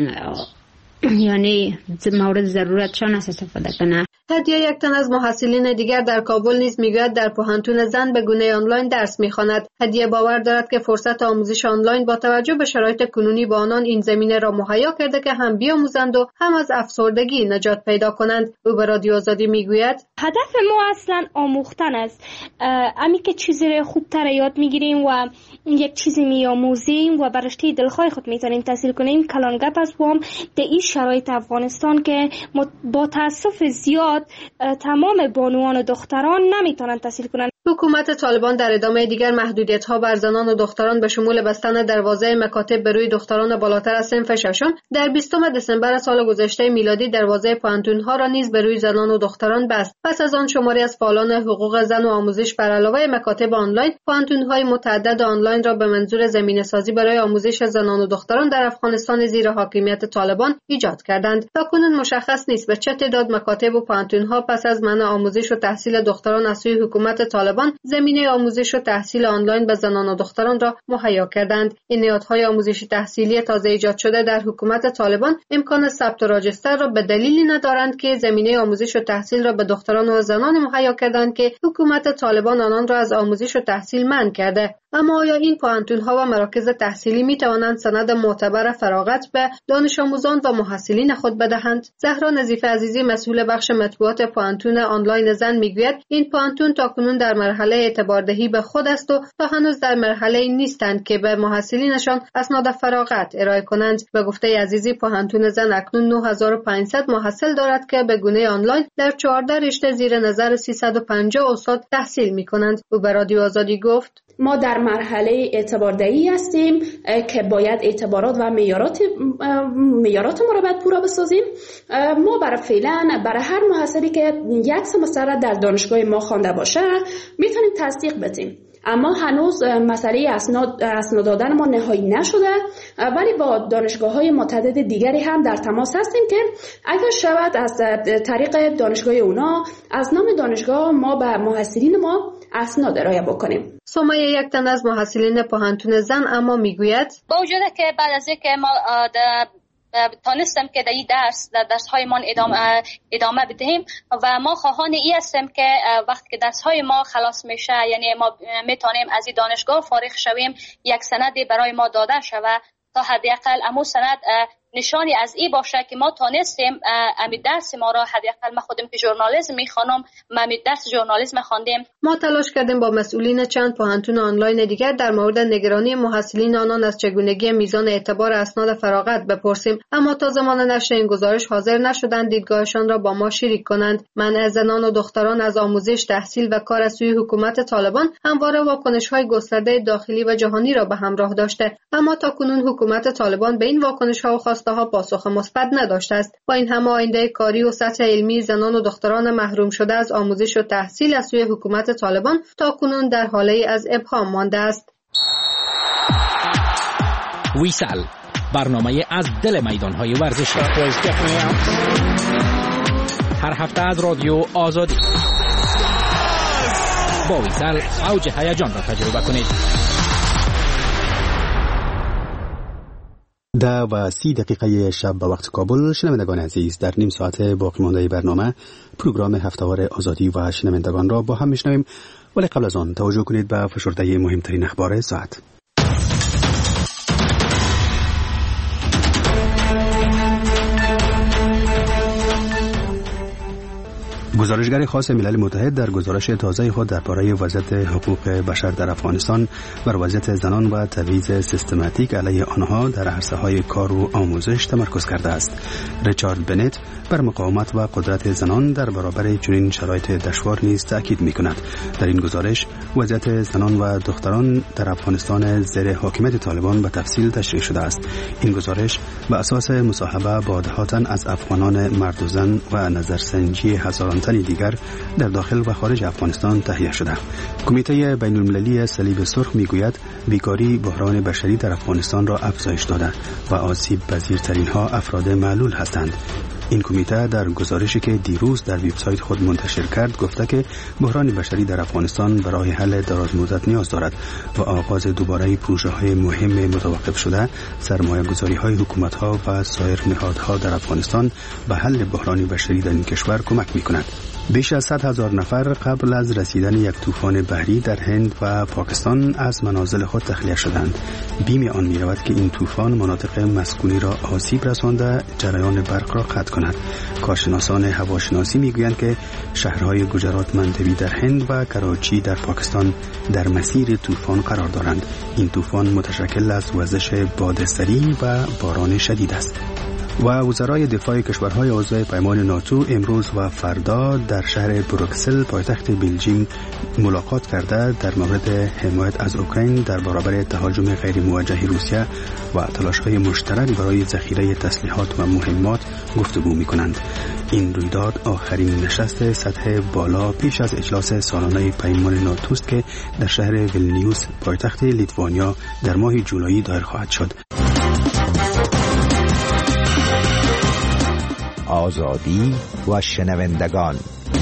یعنی مورد ضرورتشان است استفاده کنه. هدیه یک تن از محصلین دیگر در کابل نیز میگوید در پوهنتون زن به گونه آنلاین درس میخواند. هدیه باور دارد که فرصت آموزش آنلاین با توجه به شرایط کنونی با آنان این زمینه را مهیا کرده که هم بیاموزند و هم از افسردگی نجات پیدا کنند. او به رادیو آزادی میگوید: هدف ما اصلا آموختن است، امی که چیزی خوبتر یاد میگیریم و یک چیزی میآموزیم و برشته دلخواه خود میتونیم تحصیل کنیم. کلان گپ است وام در این شرایط افغانستان که با تاسف زیاد تمام بانوان و دختران نمیتونن تحصیل کنن. حکومت طالبان در ادامه دیگر محدودیت‌ها بر زنان و دختران به شمول بستن دروازه مکاتب به روی دختران بالاتر از صنف ششم در 20 دسامبر سال گذشته میلادی دروازه پانتون‌ها را نیز به روی زنان و دختران بست. پس از آن شماری از فعالان حقوق زن و آموزش بر علاوه مکاتب آنلاین پانتون‌های متعدد آنلاین را به منظور زمینه‌سازی برای آموزش زنان و دختران در افغانستان زیر حاکمیت طالبان ایجاد کردند. تاکنون مشخص نیست به چه تعداد مکاتب و پانتون‌ها پس از منع آموزش و تحصیل دختران از سوی حکومت طالبان زمینه آموزش و تحصیل آنلاین به زنان و دختران را مهیا کردند. این نهادهای آموزشی تحصیلی تازه ایجاد شده در حکومت طالبان امکان ثبت و راجستر را به دلیلی ندارند که زمینه آموزش و تحصیل را به دختران و زنان مهیا کردند که حکومت طالبان آنان را از آموزش و تحصیل منع کرده. اما آیا این پوهنتون‌ها و مراکز تحصیلی می‌توانند سند معتبر فراغت به دانش آموزان و محصلین خود بدهند؟ زهرا نظیف عزیزی مسئول بخش مطبوعات پوهنتون آنلاین زن میگوید این پوهنتون تاکنون در مرحله اعتباردهی به خود است و تا هنوز در مرحله نیستند که به محصلینشان اسناد فراغت ارائه کنند. به گفته عزیزی پوهنتون زن اکنون 9500 محصل دارد که به گونه آنلاین در 14 رشته زیر نظر 350 استاد تحصیل می‌کنند. او به رادیو آزادی گفت: ما در مرحله اعتباردهی هستیم که باید اعتبارات و معیارات ما را باید پورا بسازیم. ما برای هر محصلی که یک سمستر در دانشگاه ما خوانده باشه میتونیم تصدیق بدیم. اما هنوز مسئله اسناد دادن ما نهایی نشده، ولی با دانشگاه‌های متعدد دیگری هم در تماس هستیم که اگر شود از طریق دانشگاه اونا از نام دانشگاه ما به محصلین ما اسناد ارائه بکنیم. سمیه یک تن از محصلین پوهنتون زن اما میگوید: با وجود که بعد از اینکه ما تانستم که در این درس‌های ما ادامه بدهیم و ما خواهان این هستیم که وقتی که درس‌های ما خلاص میشه، یعنی ما میتونیم از این دانشگاه فارغ شویم، یک سندی برای ما داده شود تا حداقل امو سند نشانی از این باشه که ما تانستیم امی درس ما را، حداقل ما خودم که ژورنالیسم میخوانم، ما امی درس ژورنالیسم خواندیم. ما تلاش کردیم با مسئولین چند پوهنتون آنلاین دیگر در مورد نگرانی محصلین آنان از چگونگی میزان اعتبار اسناد فراغت بپرسیم، اما تا زمان نشر این گزارش حاضر نشدند دیدگاهشان را با ما شریک کنند. منع زنان و دختران از آموزش، تحصیل و کار از سوی حکومت طالبان همواره واکنش‌های گسترده داخلی و جهانی را به همراه داشته، اما تاکنون حکومت طالبان به این واکنش‌ها و خواسته‌ها پاسخ مثبت نداشته است. با این همه آینده کاری و سطح علمی زنان و دختران محروم شده از آموزش و تحصیل از سوی حکومت طالبان تاکنون در حاله از ابهام مانده است. ویسال، برنامه از دل میدان‌های ورزشی، هر هفته از رادیو آزادی. با ویسال اوج هیجان را تجربه کنید. 10:30 شب به وقت کابل. شنوندگان عزیز، در نیم ساعت باقی مانده برنامه پروگرام هفته‌وار آزادی و شنوندگان را با هم میشنویم، ولی قبل از آن توجه کنید به فشرده مهمترین اخبار ساعت. گزارشگر خاص ملل متحد در گزارش تازه خود درباره وضعیت حقوق بشر در افغانستان بر وضعیت زنان و تبعیض سیستماتیک علیه آنها در عرصه‌های کار و آموزش تمرکز کرده است. ریچارد بنت بر مقاومت و قدرت زنان در برابر چنین شرایط دشوار نیز تاکید می‌کند. در این گزارش وضعیت زنان و دختران در افغانستان زیر حاکمیت طالبان به تفصیل تشریح شده است. این گزارش بر اساس مصاحبه با دهاتن از افغانان مرد و زن و نظرسنجی هزاران تن دیگر در داخل و خارج افغانستان تهیه شده. کمیته بین المللی صلیب سرخ میگوید بیکاری بحران بشری در افغانستان را افزایش داده و آسیب پذیرترین ها افراد معلول هستند. این کمیته در گزارشی که دیروز در وبسایت خود منتشر کرد گفته که بحران بشری در افغانستان برای حل درازمدت نیاز دارد و آغاز دوباره پروژه‌های مهم متوقف شده، سرمایه‌گذاری‌های حکومت‌ها و سایر نهادها در افغانستان به حل بحران بشری در این کشور کمک می‌کند. بیش از 100,000 نفر قبل از رسیدن یک طوفان بحری در هند و پاکستان از منازل خود تخلیه شدند. بیم آن می‌رود که این طوفان مناطق مسکونی را آسیب رسانده، جریان برق را قطع کند. کارشناسان هواشناسی می‌گویند که شهرهای گجرات مندوی در هند و کراچی در پاکستان در مسیر طوفان قرار دارند. این طوفان متشکل از وزش باد سریع و باران شدید است. و وزرای دفاع کشورهای عضو پیمان ناتو امروز و فردا در شهر بروکسل پایتخت بلژیم ملاقات کرده در مورد حمایت از اوکراین در برابر تهاجم غیر موجه روسیه و تلاش‌های مشترک برای ذخیره تسلیحات و مهمات گفتگو می‌کنند. این رویداد آخرین نشست سطح بالا پیش از اجلاس سالانه پیمان ناتو است که در شهر ویلنیوس پایتخت لیتوانیا در ماه جولای دایر خواهد شد. آزادی و شنوندگان.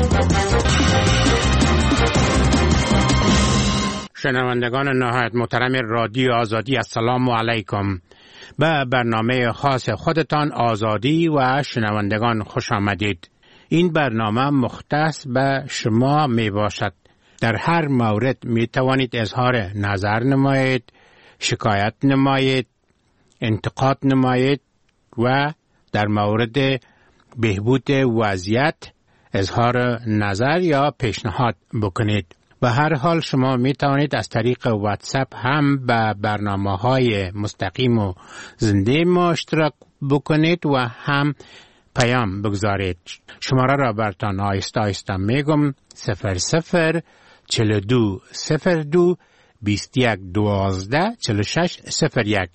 شنوندگان نهایت محترم رادیو آزادی، السلام علیکم. به برنامه خاص خودتان آزادی و شنوندگان خوش آمدید. این برنامه مختص به شما می باشد. در هر مورد می توانید اظهار نظر نمایید، شکایت نمایید، انتقاد نمایید و در مورد بهبود وضعیت اظهار نظر یا پیشنهاد بکنید. به هر حال شما می توانید از طریق واتساپ هم به برنامه‌های مستقیم و زنده ما اشتراک بکنید و هم پیام بگذارید. شماره را براتون آهسته آهسته میگم: 00 42 02 21 12 46 01.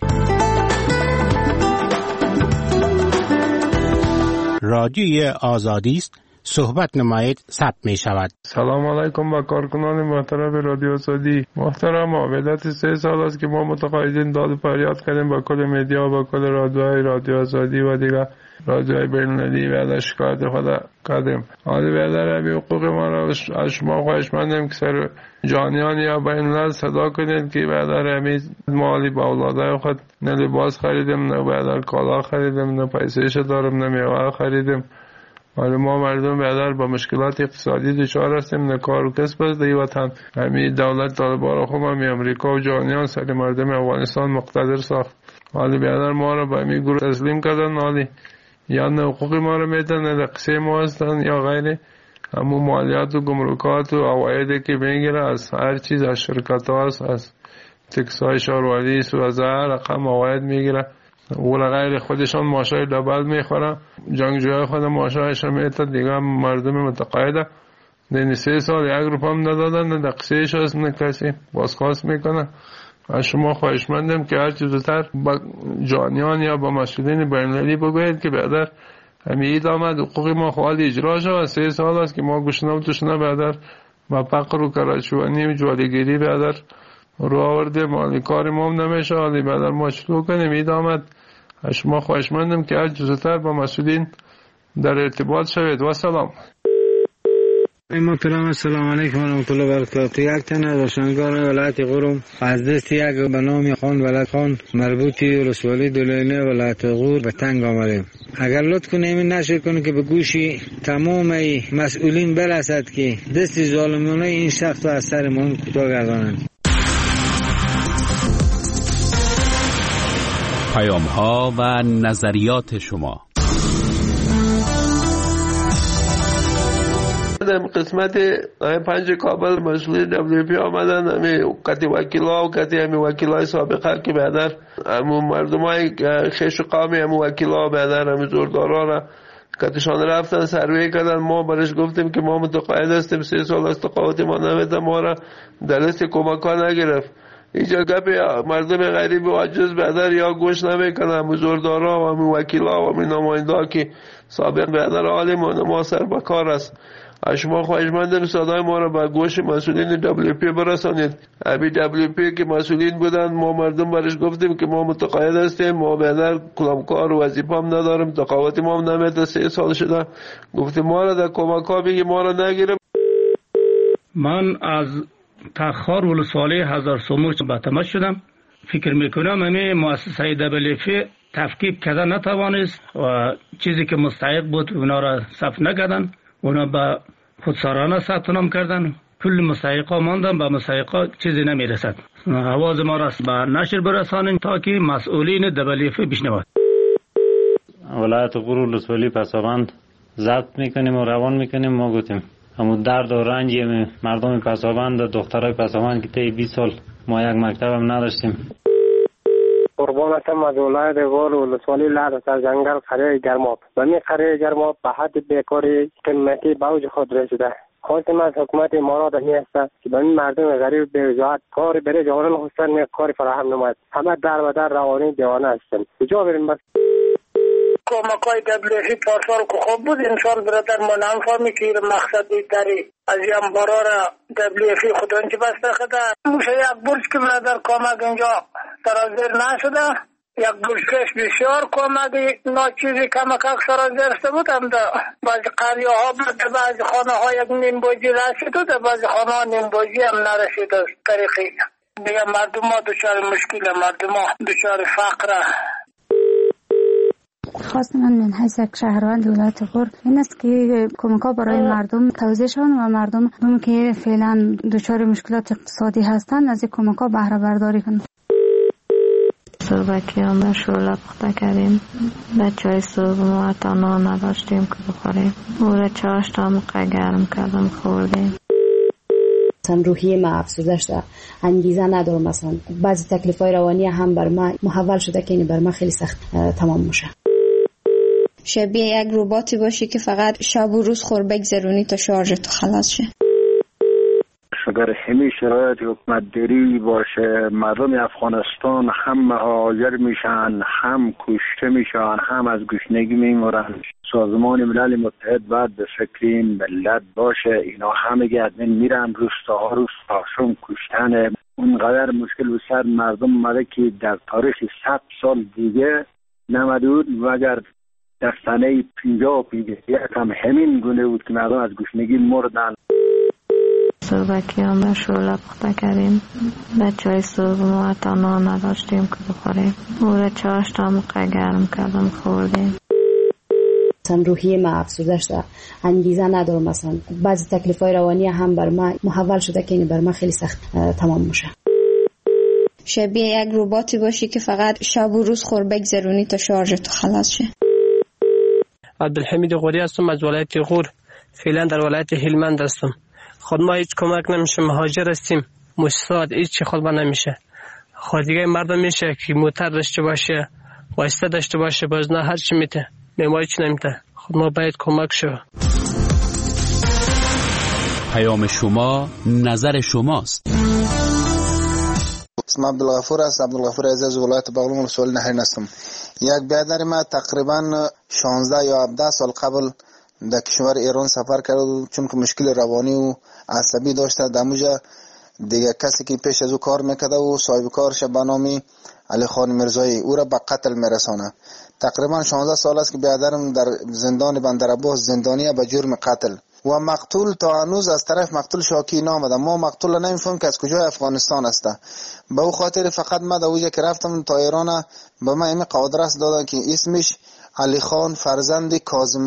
رادیوی آزادی است. صحبت نمایید، ثبت می شود. سلام علیکم با کارکنان محترم رادیو آزادی. محترم، مدت 3 سال است که ما متقاعدین داد و فریاد کردیم با کل مدیا و با کل رادیو آزادی و دیگر رادیوهای بین‌المللی و شکایت خود کردیم. حالی بیادر همی حقوق ما را از شما خواهشمندیم که سر جانیان یا بین‌الملل صدا کنید که بیادر همی مالی با اولادای خود نه لباس خریدیم، نه بیادر کالا خریدیم، نه پیسه‌اش دارم، نه میوه خریدیم. ولی ما مردم بیادر با مشکلات اقتصادی دچار هستیم، نه کار و کسب است در وطن. همین دولت طالبان را خوب همی امریکا و جهانیان سر مردم افغانستان مقتدر ساخت. حالی بیادر ما را به می گروه تسلیم کردن، حالی یا نه حقوق ما را میتن نه قصه ما هستن یا غیره. همون مالیات و گمرکات و عوایدی که میگیره از هر چیز، از شرکت ها هست، از تکسای شهروردی و از هر رقم عواید میگیره و غیر. خودشان ماشای دبل میخوره، جنگجوهای خود ماشایش میتن دیگه. مردم متقاعده دین 3 سال 1 روپیه هم ندادن، نه دقیقش هست نه کسی بازخواست میکنه. از شما خواهشمندم که هر چیز زودتر با جانیان یا با مسئولین بین‌المللی بگوید که بعدر همین اید آمد حقوق ما خواهد اجرا شد. 3 سال است که ما گوشنه و توشنه بعدر با فقر و کرچوانی و جوالگیری بعدر رو آورده، مالی کار ما هم نمیشه. حالی بعدر ما چطور کنیم؟ اید آمد. از شما خواهشمندم که هر چیز زودتر با مسئولین در ارتباط شوید. و سلام. محترم، السلام علیکم و رحمت الله و برکاته. یک تن از روشنگان ولایت غور از دست یک به نام خان ولد خان مربوطی ولسوالی دولینه ولایت غور به تنگ آمدیم. اگر لطف کنیم نشر کنیم که به گوشی تمام مسئولین برسد که دست ظالمانه این شخص از سرمان کوتاه گردانند. پیام ها و نظریات شما. در قسمت 5 کابل مسئولین WP آمدن، همه قطعی وکیلا و قطعی همه وکیلای سابقه که بعدر همون مردم های خیش و قامی همون وکیلا و بعدر همه زوردارا را قطعشان رفتن سروی کردن. ما برش گفتیم که ما متقاعد هستیم، 3 سال است تقاعد ما نمیده، ما را در لیست کمک ها نگرفت. اینجا گپ مردم غریب و عاجز بعدر یا گوش نمیکنه. همون زوردارا و همون وکیلا و همون نماینده که سابق بعدر عالم و نماسر بکار است. شما خواهشمندم صدای ما را به گوش مسئولین WP برسانید. ابی WP که مسئولین بودن، ما مردم برش گفتیم که ما متقاعد هستیم، ما بعدر کلامکار و وظیفه هم نداریم، تقاعد ما هم نمیده، 3 سال شده. گفتیم ما را در کمک ها بگی ما را نگیریم. من از تخار ولسوالی هزار سموش به تماس شدم. فکر میکنم همه مؤسسه WP تفکیک کرده نتوانست و چیزی که مستحق بود اونا را صف نکردن، اونا به خودسرانه ثبت نام کردن. کل مستحقا ماندن، به مستحقا چیزی نمیرسد. آواز ما را به نشر برسانید تا که مسئولین WP بشنوند. ولایت غور ولسوالی پسابند ضبط میکنیم و روان میکنیم. ما گفتیم همون درد و رنج مردم پسابند، دخترای پسابند که طی 20 سال ما یک مکتب هم نداشتیم. قربان هستم از ولایت غور ولسوالی لرز از جنگل قریه گرماب. و می قریه گرماب به حد بیکاری قیمتی به اوج خود رسیده. خواستم از حکومت امارات همی است که به این مردم غریب به وجاهت کار برای جوانان خودشان کاری فراهم نماید. همه در و در روانی دیوانه هستند. کجا بریم بس؟ کمکای WP پارسال که خوب بود، انسان برادر ما نمی‌فهمی که مقصدی داری از این برای WP خودان چی بسته خدا. موشه یک برج که برادر کمک اینجا سرازیر نشده، یک برجکش بسیار کمکی ناچیزی کمک سرازیر شده بود. هم در بعضی قریه ها بود، بعضی خانه ها یک نیم بوجی رسید و در بعضی خانه ها نیم بوجی هم نرسید. از طریقی دیگه مردم ها دچار مشکل، مردم ها دچار فقره. خواست من حیث یک شهروند ولایت غور این است که کمک ها برای مردم توزیع شوند و مردم که فعلا دچار مشکلات اقتصادی هستند از این کمک ها بهره برداری کنند. صبحیان به شعله پخته کردیم. بچه‌های صبح ما حتی نان نداشتیم که بخوریم. او را چاش تا موقع گرم کردم خوردیم. مثلا روحیه ما افسرده شده، انگیزه ندارم. مثلا بعضی تکلیف‌های روانی هم بر ما محول شده که این بر ما خیلی سخت تمام میشه. شبیه یک رباتی باشی که فقط شب و روز خور بگذرونی تا شارژت خلاص شه. اگر همین شرایط حکومت داری باشه، مردم افغانستان هم مهاجر میشن، هم کشته میشن، هم از گشنگی میمرن. سازمان ملل متحد باید به فکر این ملت باشه. اینا همه گردن میرن، روستاشون کشتن. اونقدر مشکل و سر مردم اومده که در تاریخ 100 سال دیگه نمدود و اگر در سنه 50 هم همین گونه بود که مردم از گشنگی مردن. صبحیان به شعله پخته کردیم. بچه‌های صبح ما حتی نان نداشتیم که بخوریم. او را چاش تا موقع گرم کردم خوردیم. مثلا روحیه ما افسرده شده، انگیزه ندارم. مثلا بعضی تکلیف‌های روانی هم بر ما محول شده که این بر ما خیلی سخت تمام میشه. شبیه یک رباتی باشی که فقط شب و روز خور بگذرونی تا شارژت خلاص شه. عبدالحمید غوری هستم از ولایت غور. فعلا در ولایت هلمند هستم. خود ما هیچ کمک نمیشه، مهاجر هستیم، مؤسسات هیچ خود با نمیشه. خود دیگه مردم میشه که موتر داشته باشه، واسطه داشته باشه، باز نه هر چی میته، نمایی چی نمیته. خود ما باید کمک شو. پیام شما نظر شماست. اسم عبدالغفور است. عبدالغفور عزیز ولایت بغلان ولسوالی نهرین هستم. یک برادر ما تقریبا 16 یا 17 سال قبل در کشور ایران سفر کرد، چون که مشکل روانی و عصبی داشته. دموجا دیگه کسی که پیش از او کار میکرده و صاحب کارش به نام علی خان مرزایی او را به قتل میرسانه. تقریبا 16 سال است که برادرم در زندان بندرعباس زندانی به جرم قتل و مقتول تا هنوز از طرف مقتول شاکی نامده. ما مقتول نمیفهمیم که از کجای افغانستان است. به او خاطر فقط ما در اوجه که رفتم تا ایران به من این قادرست دادن که اسمش علی خان فرزند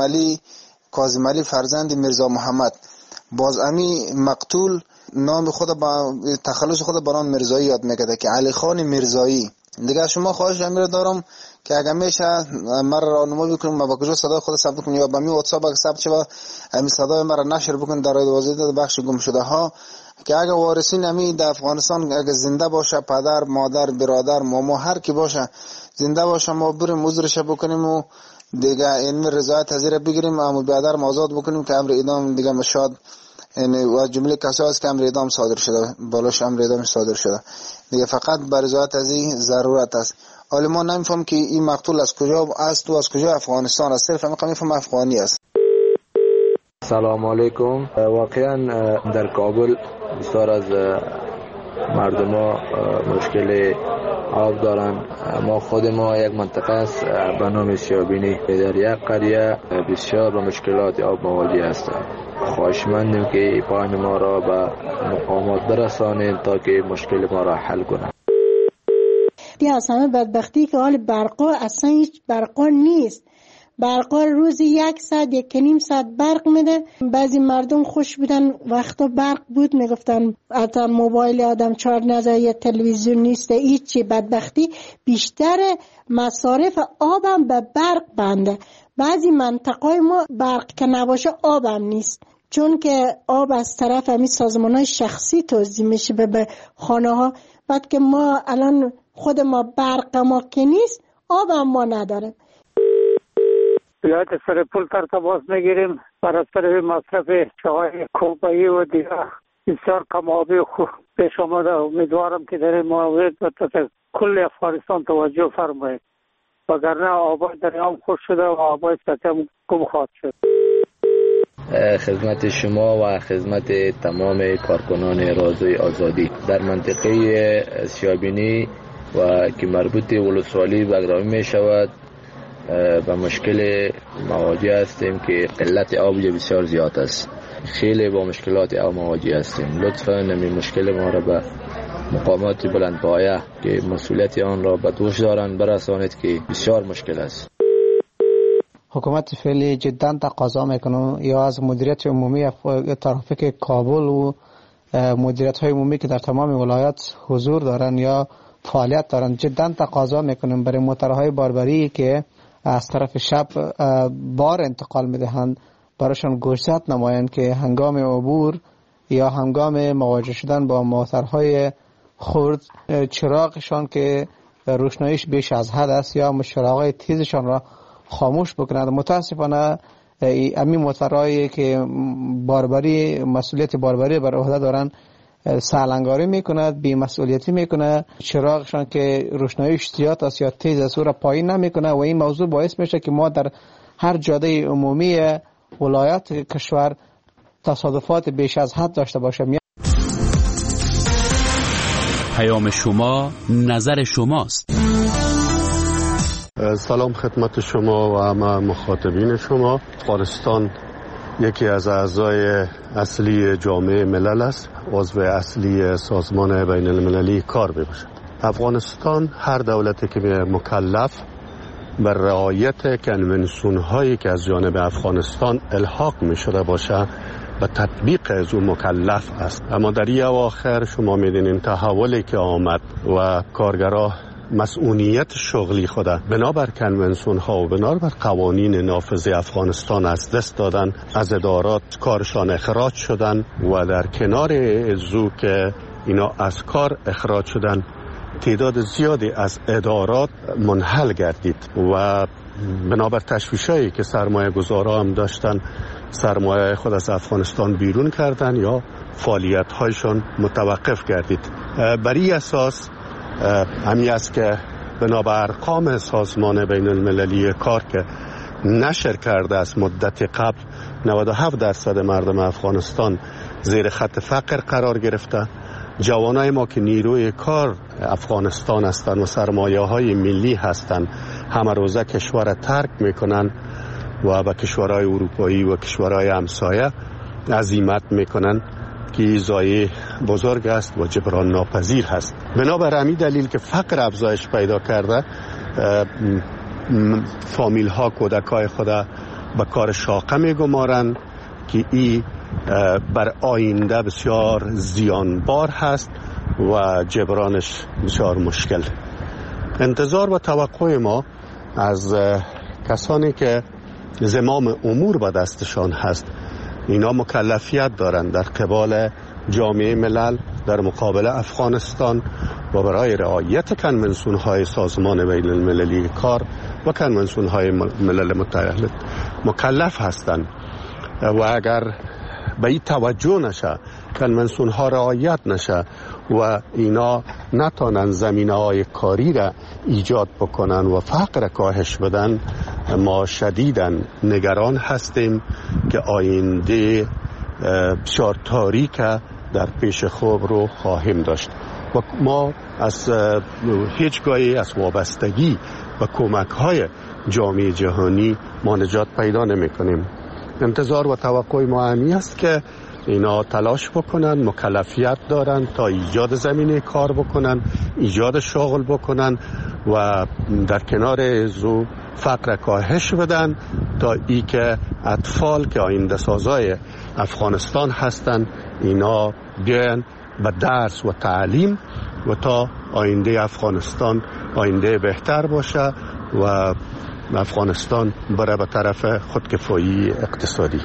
کاظم علی فرزند میرزا محمد. باز امی مقتول نام خود با تخلص خود به نام مرزایی یاد میکرده که علی خان مرزایی. دیگه شما خواهش امیر دارم که اگر میشه مرا راهنمایی بکنید ما با کجا صدای خود ثبت کنم یا با می واتساپ اگه ثبت شه امی صدای مرا نشر بکنید در رادیو آزادی بخش گم شده ها، که اگر وارثین امی در افغانستان اگه زنده باشه، پدر مادر برادر ماما هر کی باشه زنده باشه، ما بریم عذرش بکنیم و دیگه این رضایت حاضر بگیریم اما برادر آزاد بکنیم که امر اعدام دیگه مشاد یعنی و جمله کسایی است که امر اعدام صادر شده، بالاش امر اعدام صادر شده دیگه، فقط بر رضایت از این ضرورت است. حالا ما نمیفهم که این مقتول از کجا است و از کجا افغانستان است، صرف میفهم افغانی است. سلام علیکم. واقعا در کابل بسیار از مردم ها مشکل آب دارن. ما خود ما یک منطقه است به نام سیابینی در یک قریه بسیار با مشکلات آب مواجه هستند. خواهشمندیم که پیام ما را به مقامات برسانید تا که مشکل ما را حل کنند. بیا از همه بدبختی که حال برقا اصلا هیچ برقا نیست. برقا روزی 1 ساعت 1.5 ساعت برق میده. بعضی مردم خوش بودن وقتا برق بود میگفتن حتی موبایل آدم چارج نزده یا تلویزیون نیست. هیچی بدبختی بیشتر مصارف آبم به برق بنده. بعضی منطقه ما برق که نباشه آبم نیست، چون که آب از طرف همین سازمان‌های شخصی توزیع میشه به خانه ها. بعد که ما الان خود ما برق ما که نیست، آب هم ما نداره. بیاد سر پول ترتباس میگیریم برای سر مصرف چای کوبایی و دیگه بسیار کمابی خوب پیش آمده. امیدوارم که در این مورد کل افغانستان توجه فرمایید، وگرنه آبای دریام خوش شده و آبای سطح هم گم خواهد شد. خدمت شما و خدمت تمام کارکنان رادیوی آزادی در منطقه سیابینی و که مربوط ولسوالی بگرامی می شود به مشکل مواجه هستیم که قلت آب بسیار زیاد است. خیلی با مشکلات آب مواجه هستیم. لطفاً این مشکل ما را به مقامات بلندپایه که مسئولیت آن را به دوش دارند برسانید که بسیار مشکل است. حکومت فعلی جدا تقاضا میکنه یا از مدیریت عمومی ترافیک کابل و مدیریت های عمومی که در تمام ولایات حضور دارن یا فعالیت دارن، جدا تقاضا میکنیم برای موترهای باربری که از طرف شب بار انتقال میدهند براشون گوشزد نمایند که هنگام عبور یا هنگام مواجه شدن با موترهای خرد چراغشان که روشناییش بیش از حد است یا چراغهای تیزشان را خاموش بکنند. متاسفانه امی موترهایی که باربری مسئولیت باربری بر عهده دارن سالنگاری میکند، بی مسئولیتی میکنه، چراغشان که روشناییش زیاد است یا تیز است او را پایین نمیکنه و این موضوع باعث میشه که ما در هر جاده عمومی ولایت کشور تصادفات بیش از حد داشته باشیم. پیام شما نظر شماست. سلام خدمت شما و همه مخاطبین شما. افغانستان یکی از اعضای اصلی جامعه ملل است، عضو اصلی سازمان بین المللی کار میباشد. افغانستان هر دولتی که مکلف بر رعایت کنونسیون هایی که از جانب افغانستان الحاق می شده باشه به تطبیق از او مکلف است. اما در این اواخر شما می‌بینید تحولی که آمد و کارگرها مسئولیت شغلی خود بنابر کنونسیون ها و بنابر قوانین نافذ افغانستان از دست دادن، از ادارات کارشان اخراج شدن و در کنار ازو که اینا از کار اخراج شدن تعداد زیادی از ادارات منحل گردید و بنابر تشویشایی که سرمایه گذارا هم داشتن سرمایه خود از افغانستان بیرون کردن یا فعالیت هایشان متوقف گردید. بر این اساس همی است که بنابر ارقام سازمان بین المللی کار که نشر کرده از مدت قبل 97% مردم افغانستان زیر خط فقر قرار گرفته. جوانای ما که نیروی کار افغانستان هستند و سرمایه های ملی هستند همه روزه کشور ترک میکنن و به کشورهای اروپایی و کشورهای همسایه عزیمت میکنن که ضایعه بزرگ است و جبران ناپذیر هست. بنابر همین دلیل که فقر افزایش پیدا کرده فامیل ها کودکای خود به کار شاقه میگمارند که این بر آینده بسیار زیانبار هست و جبرانش بسیار مشکل. انتظار و توقع ما از کسانی که زمام امور به دستشان هست اینا مکلفیت دارند در قبال جامعه ملل در مقابل افغانستان و برای رعایت کنونسیون های سازمان بین المللی کار و کنونسیون های ملل متحد مکلف هستند و اگر به این توجه نشه کنونسیون ها رعایت نشه و اینا نتانن زمینه های کاری را ایجاد بکنن و فقر کاهش بدن ما شدیداً نگران هستیم که آینده بسیار تاریک در پیش خوب رو خواهیم داشت و ما از هیچگاهی از وابستگی و کمک های جامعه جهانی ما نجات پیدا نمی کنیم. انتظار و توقع ما همی است که اینا تلاش بکنن، مکلفیت دارن تا ایجاد زمینه کار بکنن، ایجاد شغل بکنن و در کنار ازو فقر کاهش بدن تا ای که اطفال که آینده سازای افغانستان هستن اینا بیان به درس و تعلیم و تا آینده افغانستان آینده بهتر باشه و افغانستان بره به طرف خودکفایی اقتصادی.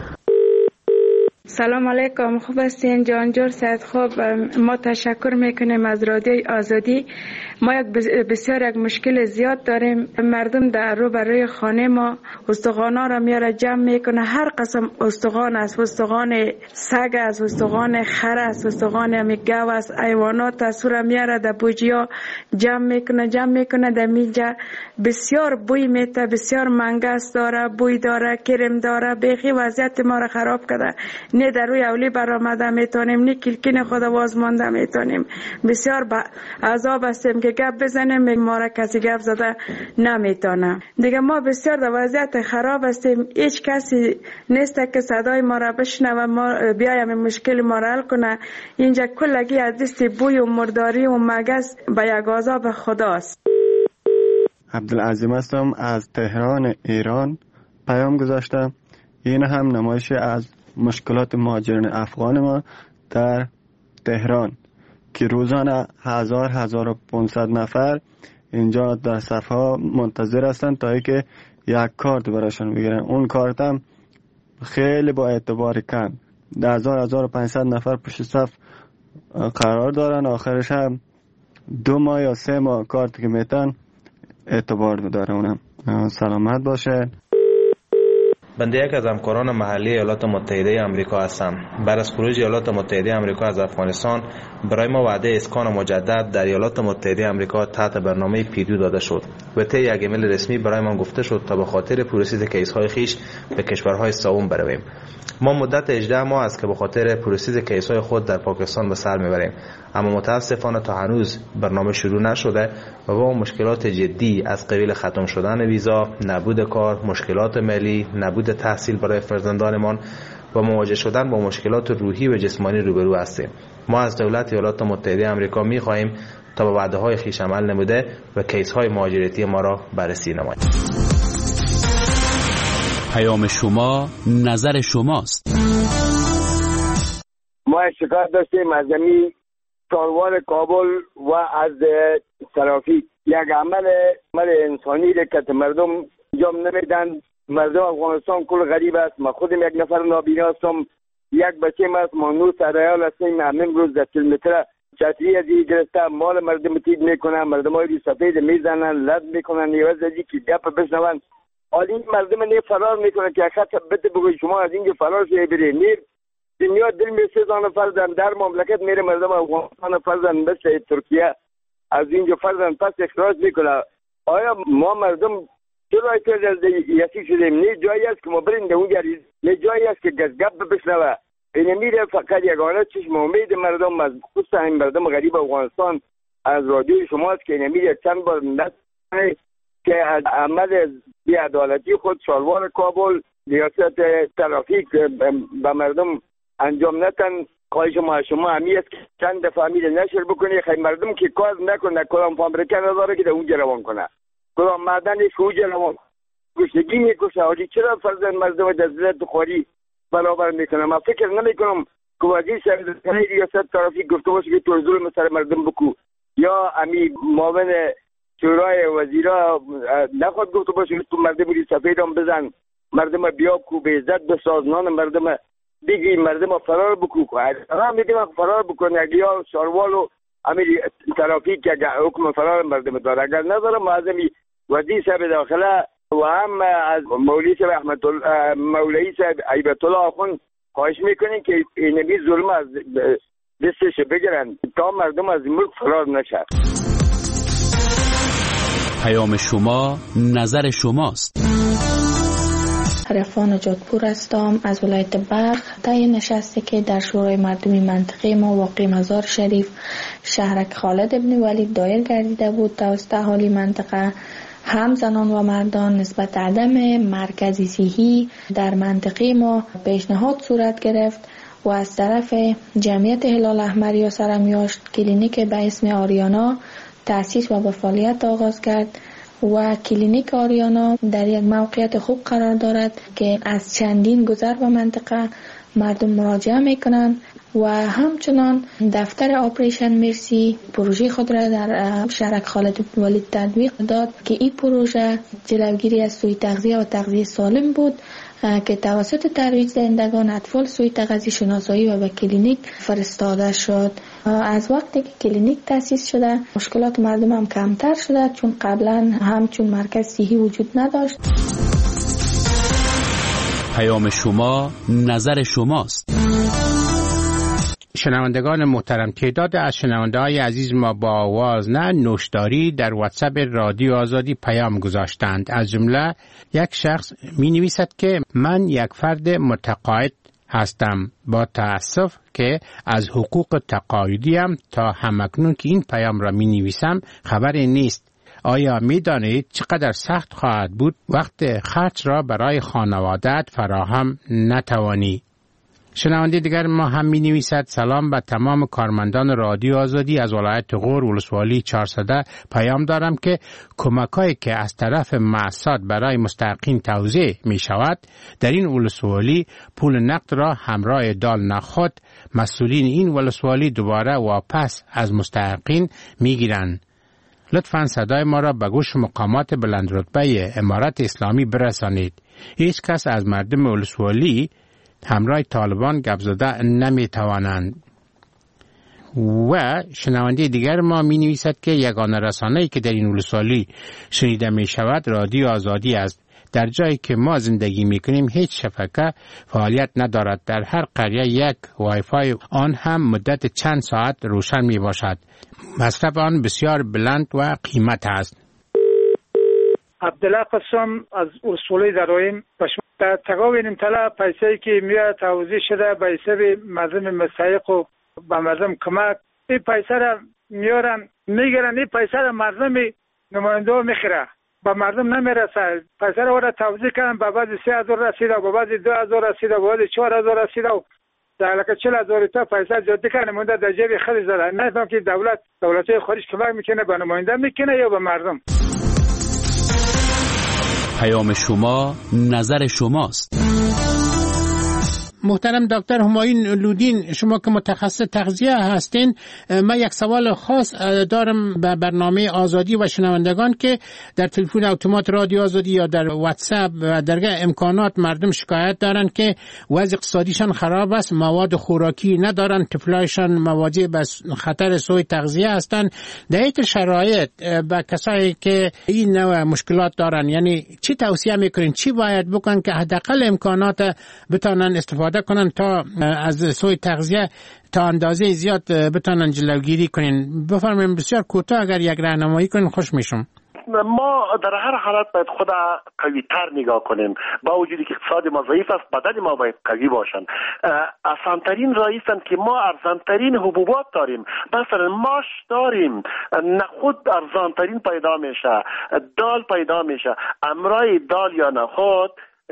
سلام علیکم، خوب هستین جانجور سید؟ خوب، ما تشکر میکنیم از رادیوی آزادی. ما بسیار یک مشکل زیاد داریم. مردم در رو برای خانه ما استخوانا را میاره جمع میکنه، هر قسم استخوان است، استخوان سگ است، استخوان خر است، استخوان همی گاو است، حیوانات است، را میاره در بوجیا جمع میکنه در میجا. بسیار بوی میته، بسیار منگس داره، بوی داره، کرم داره، بیخی وضعیت ما را خراب کرده. نه در روی اولی برآمده میتونیم، نه کلکین خود باز مانده میتونیم. بسیار عذاب هستیم که گپ بزنیم، ما را کسی گپ زده نمیتونه. دیگه ما بسیار در وضعیت خراب هستیم، هیچ کسی نیست که صدای ما را بشنه و ما بیایم مشکل ما را حل کنه. اینجا کلگی از دست بوی و مرداری و مگس به یک عذاب خداست. عبدالعظیم هستم از تهران ایران. پیام گذاشتم. این هم نمایشی از مشکلات مهاجرین افغان ما در تهران که روزانه 1500 نفر اینجا در صفها منتظر هستند تا اینکه یک کارت براشون بگیرن. اون کارت هم خیلی با اعتبار کم 1500 نفر پشت صف قرار دارن. آخرش هم 2 ماه یا 3 ماه کارت که میتن اعتبار داره. اونم سلامت باشه. بنده یک از همکاران محلی ایالات متحده آمریکا هستم. بعد از خروج ایالات متحده آمریکا از افغانستان برای ما وعده اسکان مجدد در ایالات متحده آمریکا تحت برنامه پیدو داده شد و طی یک ایمیل رسمی برای من گفته شد تا به خاطر پروسس کیس‌های خیش به کشورهای سوم برویم. ما مدت 18 ماه است که به خاطر پروسس کیس‌های خود در پاکستان به سر میبریم، اما متاسفانه تا هنوز برنامه شروع نشده و با مشکلات جدی از قبیل ختم شدن ویزا، نبود کار، مشکلات مالی، نبود تحصیل برای فرزندانمان و مواجه شدن با مشکلات روحی و جسمانی روبرو هستیم. ما از دولت ایالات متحده آمریکا می‌خواهیم تا به وعده‌های خویش عمل نموده و کیس‌های مهاجرتی ما را بررسی نماید. پیام شما نظر شماست. ما شکایت داشتیم از زمین چالوان کابل و از ترافیک. یک عمل انسانی که مردم انجام نمیدن. مردم افغانستان کل غریب است. ما خودم یک نفر نابینا هستم، یک بچه است، ما 9 سرایال هستیم. همین روز 10 کیلومتر چتری از این گرفته مال مردم تید میکنن، مردم های سفید میزنن، لد میکنن، یواز ازی که گپ بشنون. حالا این مردم نه فرار میکنن که خط بده بگوی شما از اینجا فرار شوی برید. نیر دنیا دل میسوزانه فرزن در مملکت میره مردم افغانستان فرزن مثل ترکیه از اینجا فرزن پس اخراج میکنه. آیا ما مردم چرا یکی شدیم؟ نه جایی است که ما بریم در اونجا، نه جایی است که گپ بشنوه. این میره فقط یگانه چشم امید مردم از خصوصا این مردم غریب افغانستان از رادیوی شماست که این میره چند بار نکنه که از عمل بی‌عدالتی خود شالوار کابل ریاست ترافیک به مردم انجام نتن. خواهش شما همی است که چند دفعه میره نشر بکنی خیلی مردم که کار نکنه، کدام فابریکه نداره که در اونجا روان کنه، کدام معدنش اونجا روان گشتگی میکشه. حالی چرا فرزند مردم در ذلت خواری برابر میکنه؟ من فکر نمیکنم که وزیر سرزنی ریاست ترافیک گفته باشه که تو ظلم سر مردم بکو، یا امی معاون شورای وزیرا نخواد گفته باشه تو مردم ری سفید هم بزن، مردم بیا کو به عزت بساز، نان مردم بگی، مردم فرار بکو. هم میگه فرار بکنه یا شاروال و امی ترافیک که حکم فرار مردم داره. اگر نداره معظمی وزیر صاحب داخله و هم از مولوی صاحب مولوی صاحب عیبت الله آخوند خواهش میکنین که این ظلم از دستش بگیرن تا مردم از ملک فرار نشه. پیام شما نظر شماست. عرفان جادپور هستم از ولایت بلخ. طی نشستی که در شورای مردمی منطقه ما واقع مزار شریف شهرک خالد ابن ولید دایر گردیده بود توسط اهالی منطقه، هم زنان و مردان نسبت عدم مرکزی صحی در منطقه ما پیشنهاد صورت گرفت و از طرف جمعیت هلال احمر یا سرمیاشت کلینیک به اسم آریانا تأسیس و به فعالیت آغاز کرد و کلینیک آریانا در یک موقعیت خوب قرار دارد که از چندین گذر به منطقه مردم مراجعه میکنند و همچنان دفتر آپریشن مرسی پروژه خود را در شهرک خالد ابن ولید تطبیق داد که این پروژه جلوگیری از سوء تغذیه و تغذیه سالم بود که توسط ترویج دهندگان اطفال سوء تغذیه شناسایی و به کلینیک فرستاده شد. از وقتی که کلینیک تأسیس شده مشکلات مردم هم کمتر شده، چون قبلا همچون مرکز صحی وجود نداشت. پیام شما نظر شماست. شنوندگان محترم، تعداد از شنونده‌های عزیز ما با آواز نه نوشداری در واتساپ رادیو آزادی پیام گذاشتند. از جمله یک شخص می نویسد که من یک فرد متقاعد هستم، با تأسف که از حقوق تقاعدیم تا همکنون که این پیام را می نویسم خبری نیست. آیا می دانید چقدر سخت خواهد بود وقت خرج را برای خانواده‌ات فراهم نتوانی؟ شنونده دیگر ما هم می نویسد سلام به تمام کارمندان رادیو آزادی از ولایت غور ولسوالی 400 پیام دارم که کمکایی که از طرف مؤسسات برای مستحقین توزیع می شود در این ولسوالی پول نقد را همراه دال نخود مسئولین این ولسوالی دوباره واپس از مستحقین می گیرند. لطفاً صدای ما را به گوش مقامات بلند رتبه امارت اسلامی برسانید. هیچ کس از مردم ولسوالی همراه طالبان گپ زده نمی توانند. و شنونده دیگر ما می نویسد که یگانه رسانه‌ای که در این ولسوالی شنیده می شود رادیو آزادی است. در جایی که ما زندگی می کنیم هیچ شبکه فعالیت ندارد. در هر قریه یک وایفای آن هم مدت چند ساعت روشن می باشد. مصرف آن بسیار بلند و قیمت است. عبدالله قسم از ولسوالی درایم در تقاوین طلا پیسه‌ای که میاد توزیع شده به حساب مردم مستحق و به مردم کمک، این پیسه را میارن میگیرن، این پیسه را مردم نماینده میخره، به مردم نمیرسه. پیسه را توزیع کردن، به بعضی 3000 رسیده، به بعضی 2000 رسیده، به بعضی 4000 رسیده و در لکه 40000 تا پیسه جدی کنه مونده در جیب خود زده. نه که دولت‌های خارج کمک میکنه به نماینده میکنه یا به مردم. پیام شما نظر شماست. محترم دکتر همایون لودین، شما که متخصص تغذیه هستین، من یک سوال خاص دارم به برنامه آزادی و شنوندگان که در تلفن اتومات رادیو آزادی یا در واتساپ و درگاه امکانات مردم شکایت دارن که وضع اقتصادیشان خراب است، مواد خوراکی ندارن، طفلایشان مواجه به خطر سوء تغذیه هستند. در این شرایط به کسایی که این نوع مشکلات دارن، یعنی چی توصیه میکنین، چی باید بکنن که حداقل امکانات بتونن استفاده کنن تا از سوء تغذیه تا اندازه زیاد بتونن جلوگیری کنین؟ بفرمایید بسیار کوتاه اگر یک راهنمایی کنین خوش میشم. ما در هر حالت باید خود قوی تر نگاه کنیم، با وجودی که اقتصاد ما ضعیف است، بدن ما باید قوی باشن. آسانترین راهی است که ما ارزانترین حبوبات داریم، مثلا ماش داریم، نخود ارزانترین پیدا میشه، دال پیدا میشه. امرای دال یا نخود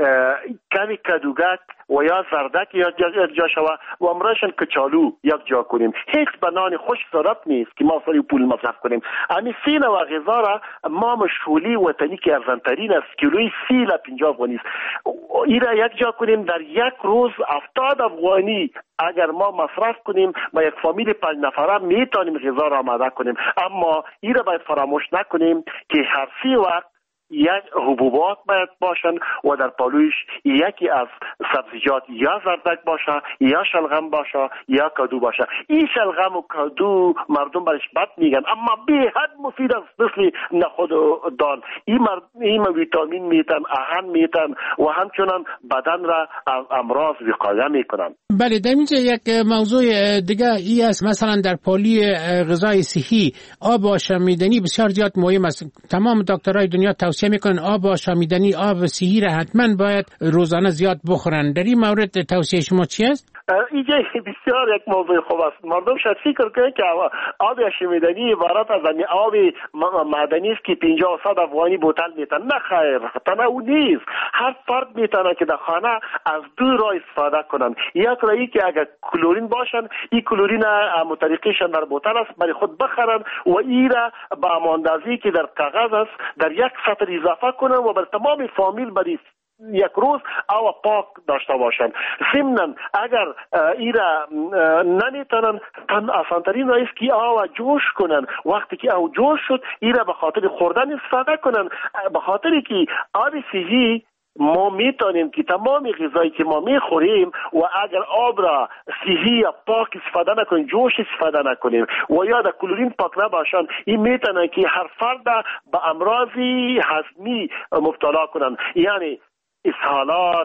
کمی کدوگک و یا زردک یک جا شوه و امرایشان کچالو یک جا کنیم. هیچ بنان خوش ضرورت نیست که ما سری پول مصرف کنیم. امی سین و غذا را ما مشغولی وطنی که ارزانترین است، کیلوی 30 تا 50 افغانی است، این را یک جا کنیم. در یک روز 70 افغانی اگر ما مصرف کنیم با یک فامیل 5 نفره میتونیم غذا را آماده کنیم. اما این را باید فراموش نکنیم که هر 30 وقت یک حبوبات باید باشن و در پالویش یکی از سبزیجات یا زردک باشه یا شلغم باشه یا کدو باشه. این شلغم و کدو مردم برش بد میگن اما به حد مفید است، مثل نخود و دال. این ویتامین میتن، آهن میتن و همچنان بدن را از امراض وقایه میکنن. بله، در اینجا یک موضوع دیگه ای است، مثلا در پالی غذای صحی آب آشامیدنی بسیار زیاد مهم است. تمام دکترای دنیا توصیه میکنن آب آشامیدنی، آب صحی را حتما باید روزانه زیاد بخورن. در این مورد توصیه شما چی است؟ اینجا بسیار یک موضوع خوب است. مردم شاید فکر کنند که آب آشامیدنی عبارت از آب معدنی است که 50 و 100 افغانی بوتل میتن. نه خیر، تنها او نیست. هر فرد میتونه که در خانه از دو راه استفاده کنن. یک راهی که اگر کلورین باشن، این کلورین متریقیشان در بوتل است برای خود بخرن و این را با اندازه‌ای که در کاغذ است در یک سطر اضافه کنن و بر تمام فامیل برای یک روز آب پاک داشته باشن. ضمناً اگر ایرا نمیتونن، آسانترین راه است که آب جوش کنن. وقتی که آب جوش شد ایرا به خاطر خوردن استفاده کنن، به خاطری که آب صحی ما میتونیم که تمام غذایی که ما میخوریم و اگر آب را صحی یا پاک استفاده نکنیم، جوش استفاده نکنیم و یا در کلورین پاک نباشن، این میتونه که هر فرد به امراضی هضمی مبتلا کنن، یعنی اسهالات،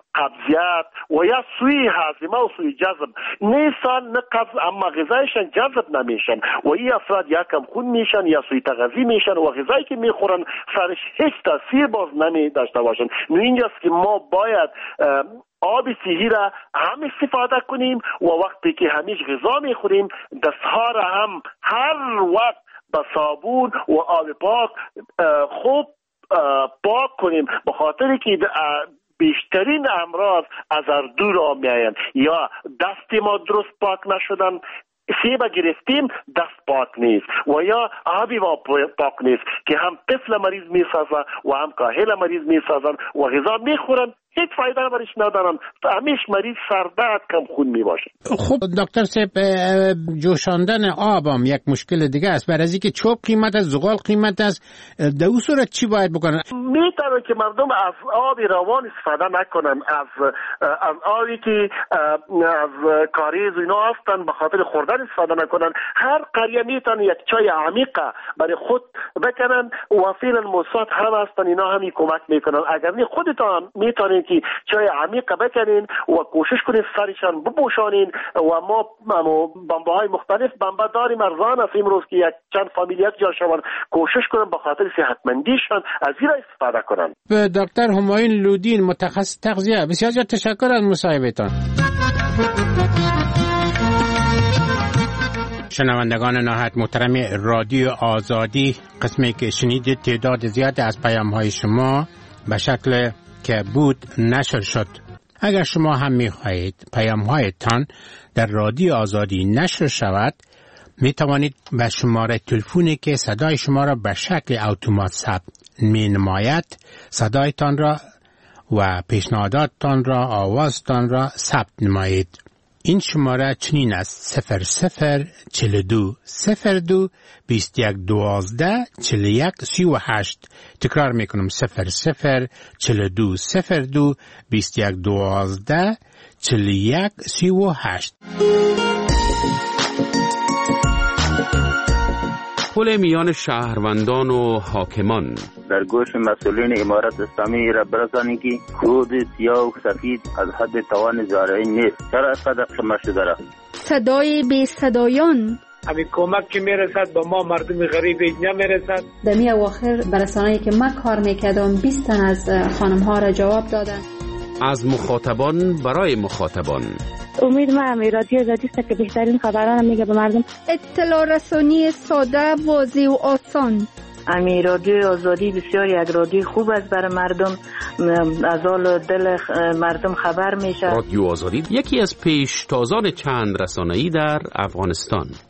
قبضیت و یا سوی هاضمه و سوی جذب. نیستان نه قبض اما غذایشان جذب نمیشن و این افراد یا کم خون میشن یا سوی تغذیه میشن و غذایی که میخورن سرش هیچ تاثیر باز نمی داشته باشن. اینجاست که ما باید آب صحی را هم استفاده کنیم و وقتی که همیشه غذا میخوریم دستها را هم هر وقت با صابون و آب پاک خوب پاک کنیم، به خاطری که بیشترین امراض از اردو را میاین. یا دست ما درست پاک نشدن، سیب گرفتیم دست پاک نیست و یا آبی ما پاک نیست که هم طفل مریض میسازن و هم کاهل مریض میسازن و غذا میخورن هیچ فایده برش ندارن، همیش مریض سردرد کم خون میباشه. خب دکتر صاحب، جوشاندن آب هم یک مشکل دیگه است. برای اینکه چوب قیمت است، زغال قیمت است، در اون صورت چی باید بکنن؟ میتونه که مردم از آب روان استفاده نکنن، از آبی که از کاریز و اینا هستن به خاطر خوردن استفاده نکنن. هر قریه میتونه یک چای عمیقه برای خود بکنن و فعلا موساد هم هستن، اینا هم کمک میکنن. اگر نه خودتان میتونین که چای عمیق بکنین و کوشش کنین سرشان بپوشانین و ما بمبه های مختلف بمبه داریم ارزان است امروز که یک چند فامیل یک جا شون، کوشش کنن به خاطر صحتمندیشان از این استفاده کنن. دکتر همایون لودین، متخصص تغذیه، بسیار زیاد تشکر از مصاحبهتان. شنوندگان نهایت محترم رادیو آزادی، قسمی که شنیدید تعداد زیاد از پیام‌های شما به شکل که بود نشر شد. اگر شما هم می‌خواهید پیام‌هایتان در رادیو آزادی نشر شود، می توانید به شماره تلفنی که صدای شما را به شکل اتومات ثبت می نماید صدایتان را و پیشنهاداتتان را آوازتان را ثبت نمایید. این شماره چنین است: 0042 02 21 12 41 38. تکرار میکنم: 0042 02 21 12 41 38. پل میان شهروندان و حاکمان. در گوش مسئولین امارت اسلامی را برسانید که خود سیاه و سفید از حد توان زارعین نیست. چرا اینقدر شما شده را؟ صدای بی صدایان. همین کمک که میرسد به ما مردم غریب نمیرسد. در می اواخر برسانه‌ای که من کار میکردم 20 تن از خانم ها را جواب دادن. از مخاطبان برای مخاطبان. امید من رادیو آزادی است که بهترین خبران میگه به مردم. اطلاع رسانی ساده، واضح و آسان. امی رادیو آزادی بسیار یک رادیو خوب است برای مردم، از حال دل مردم خبر میشه. رادیو آزادی یکی از پیشتازان چند رسانه‌ای در افغانستان.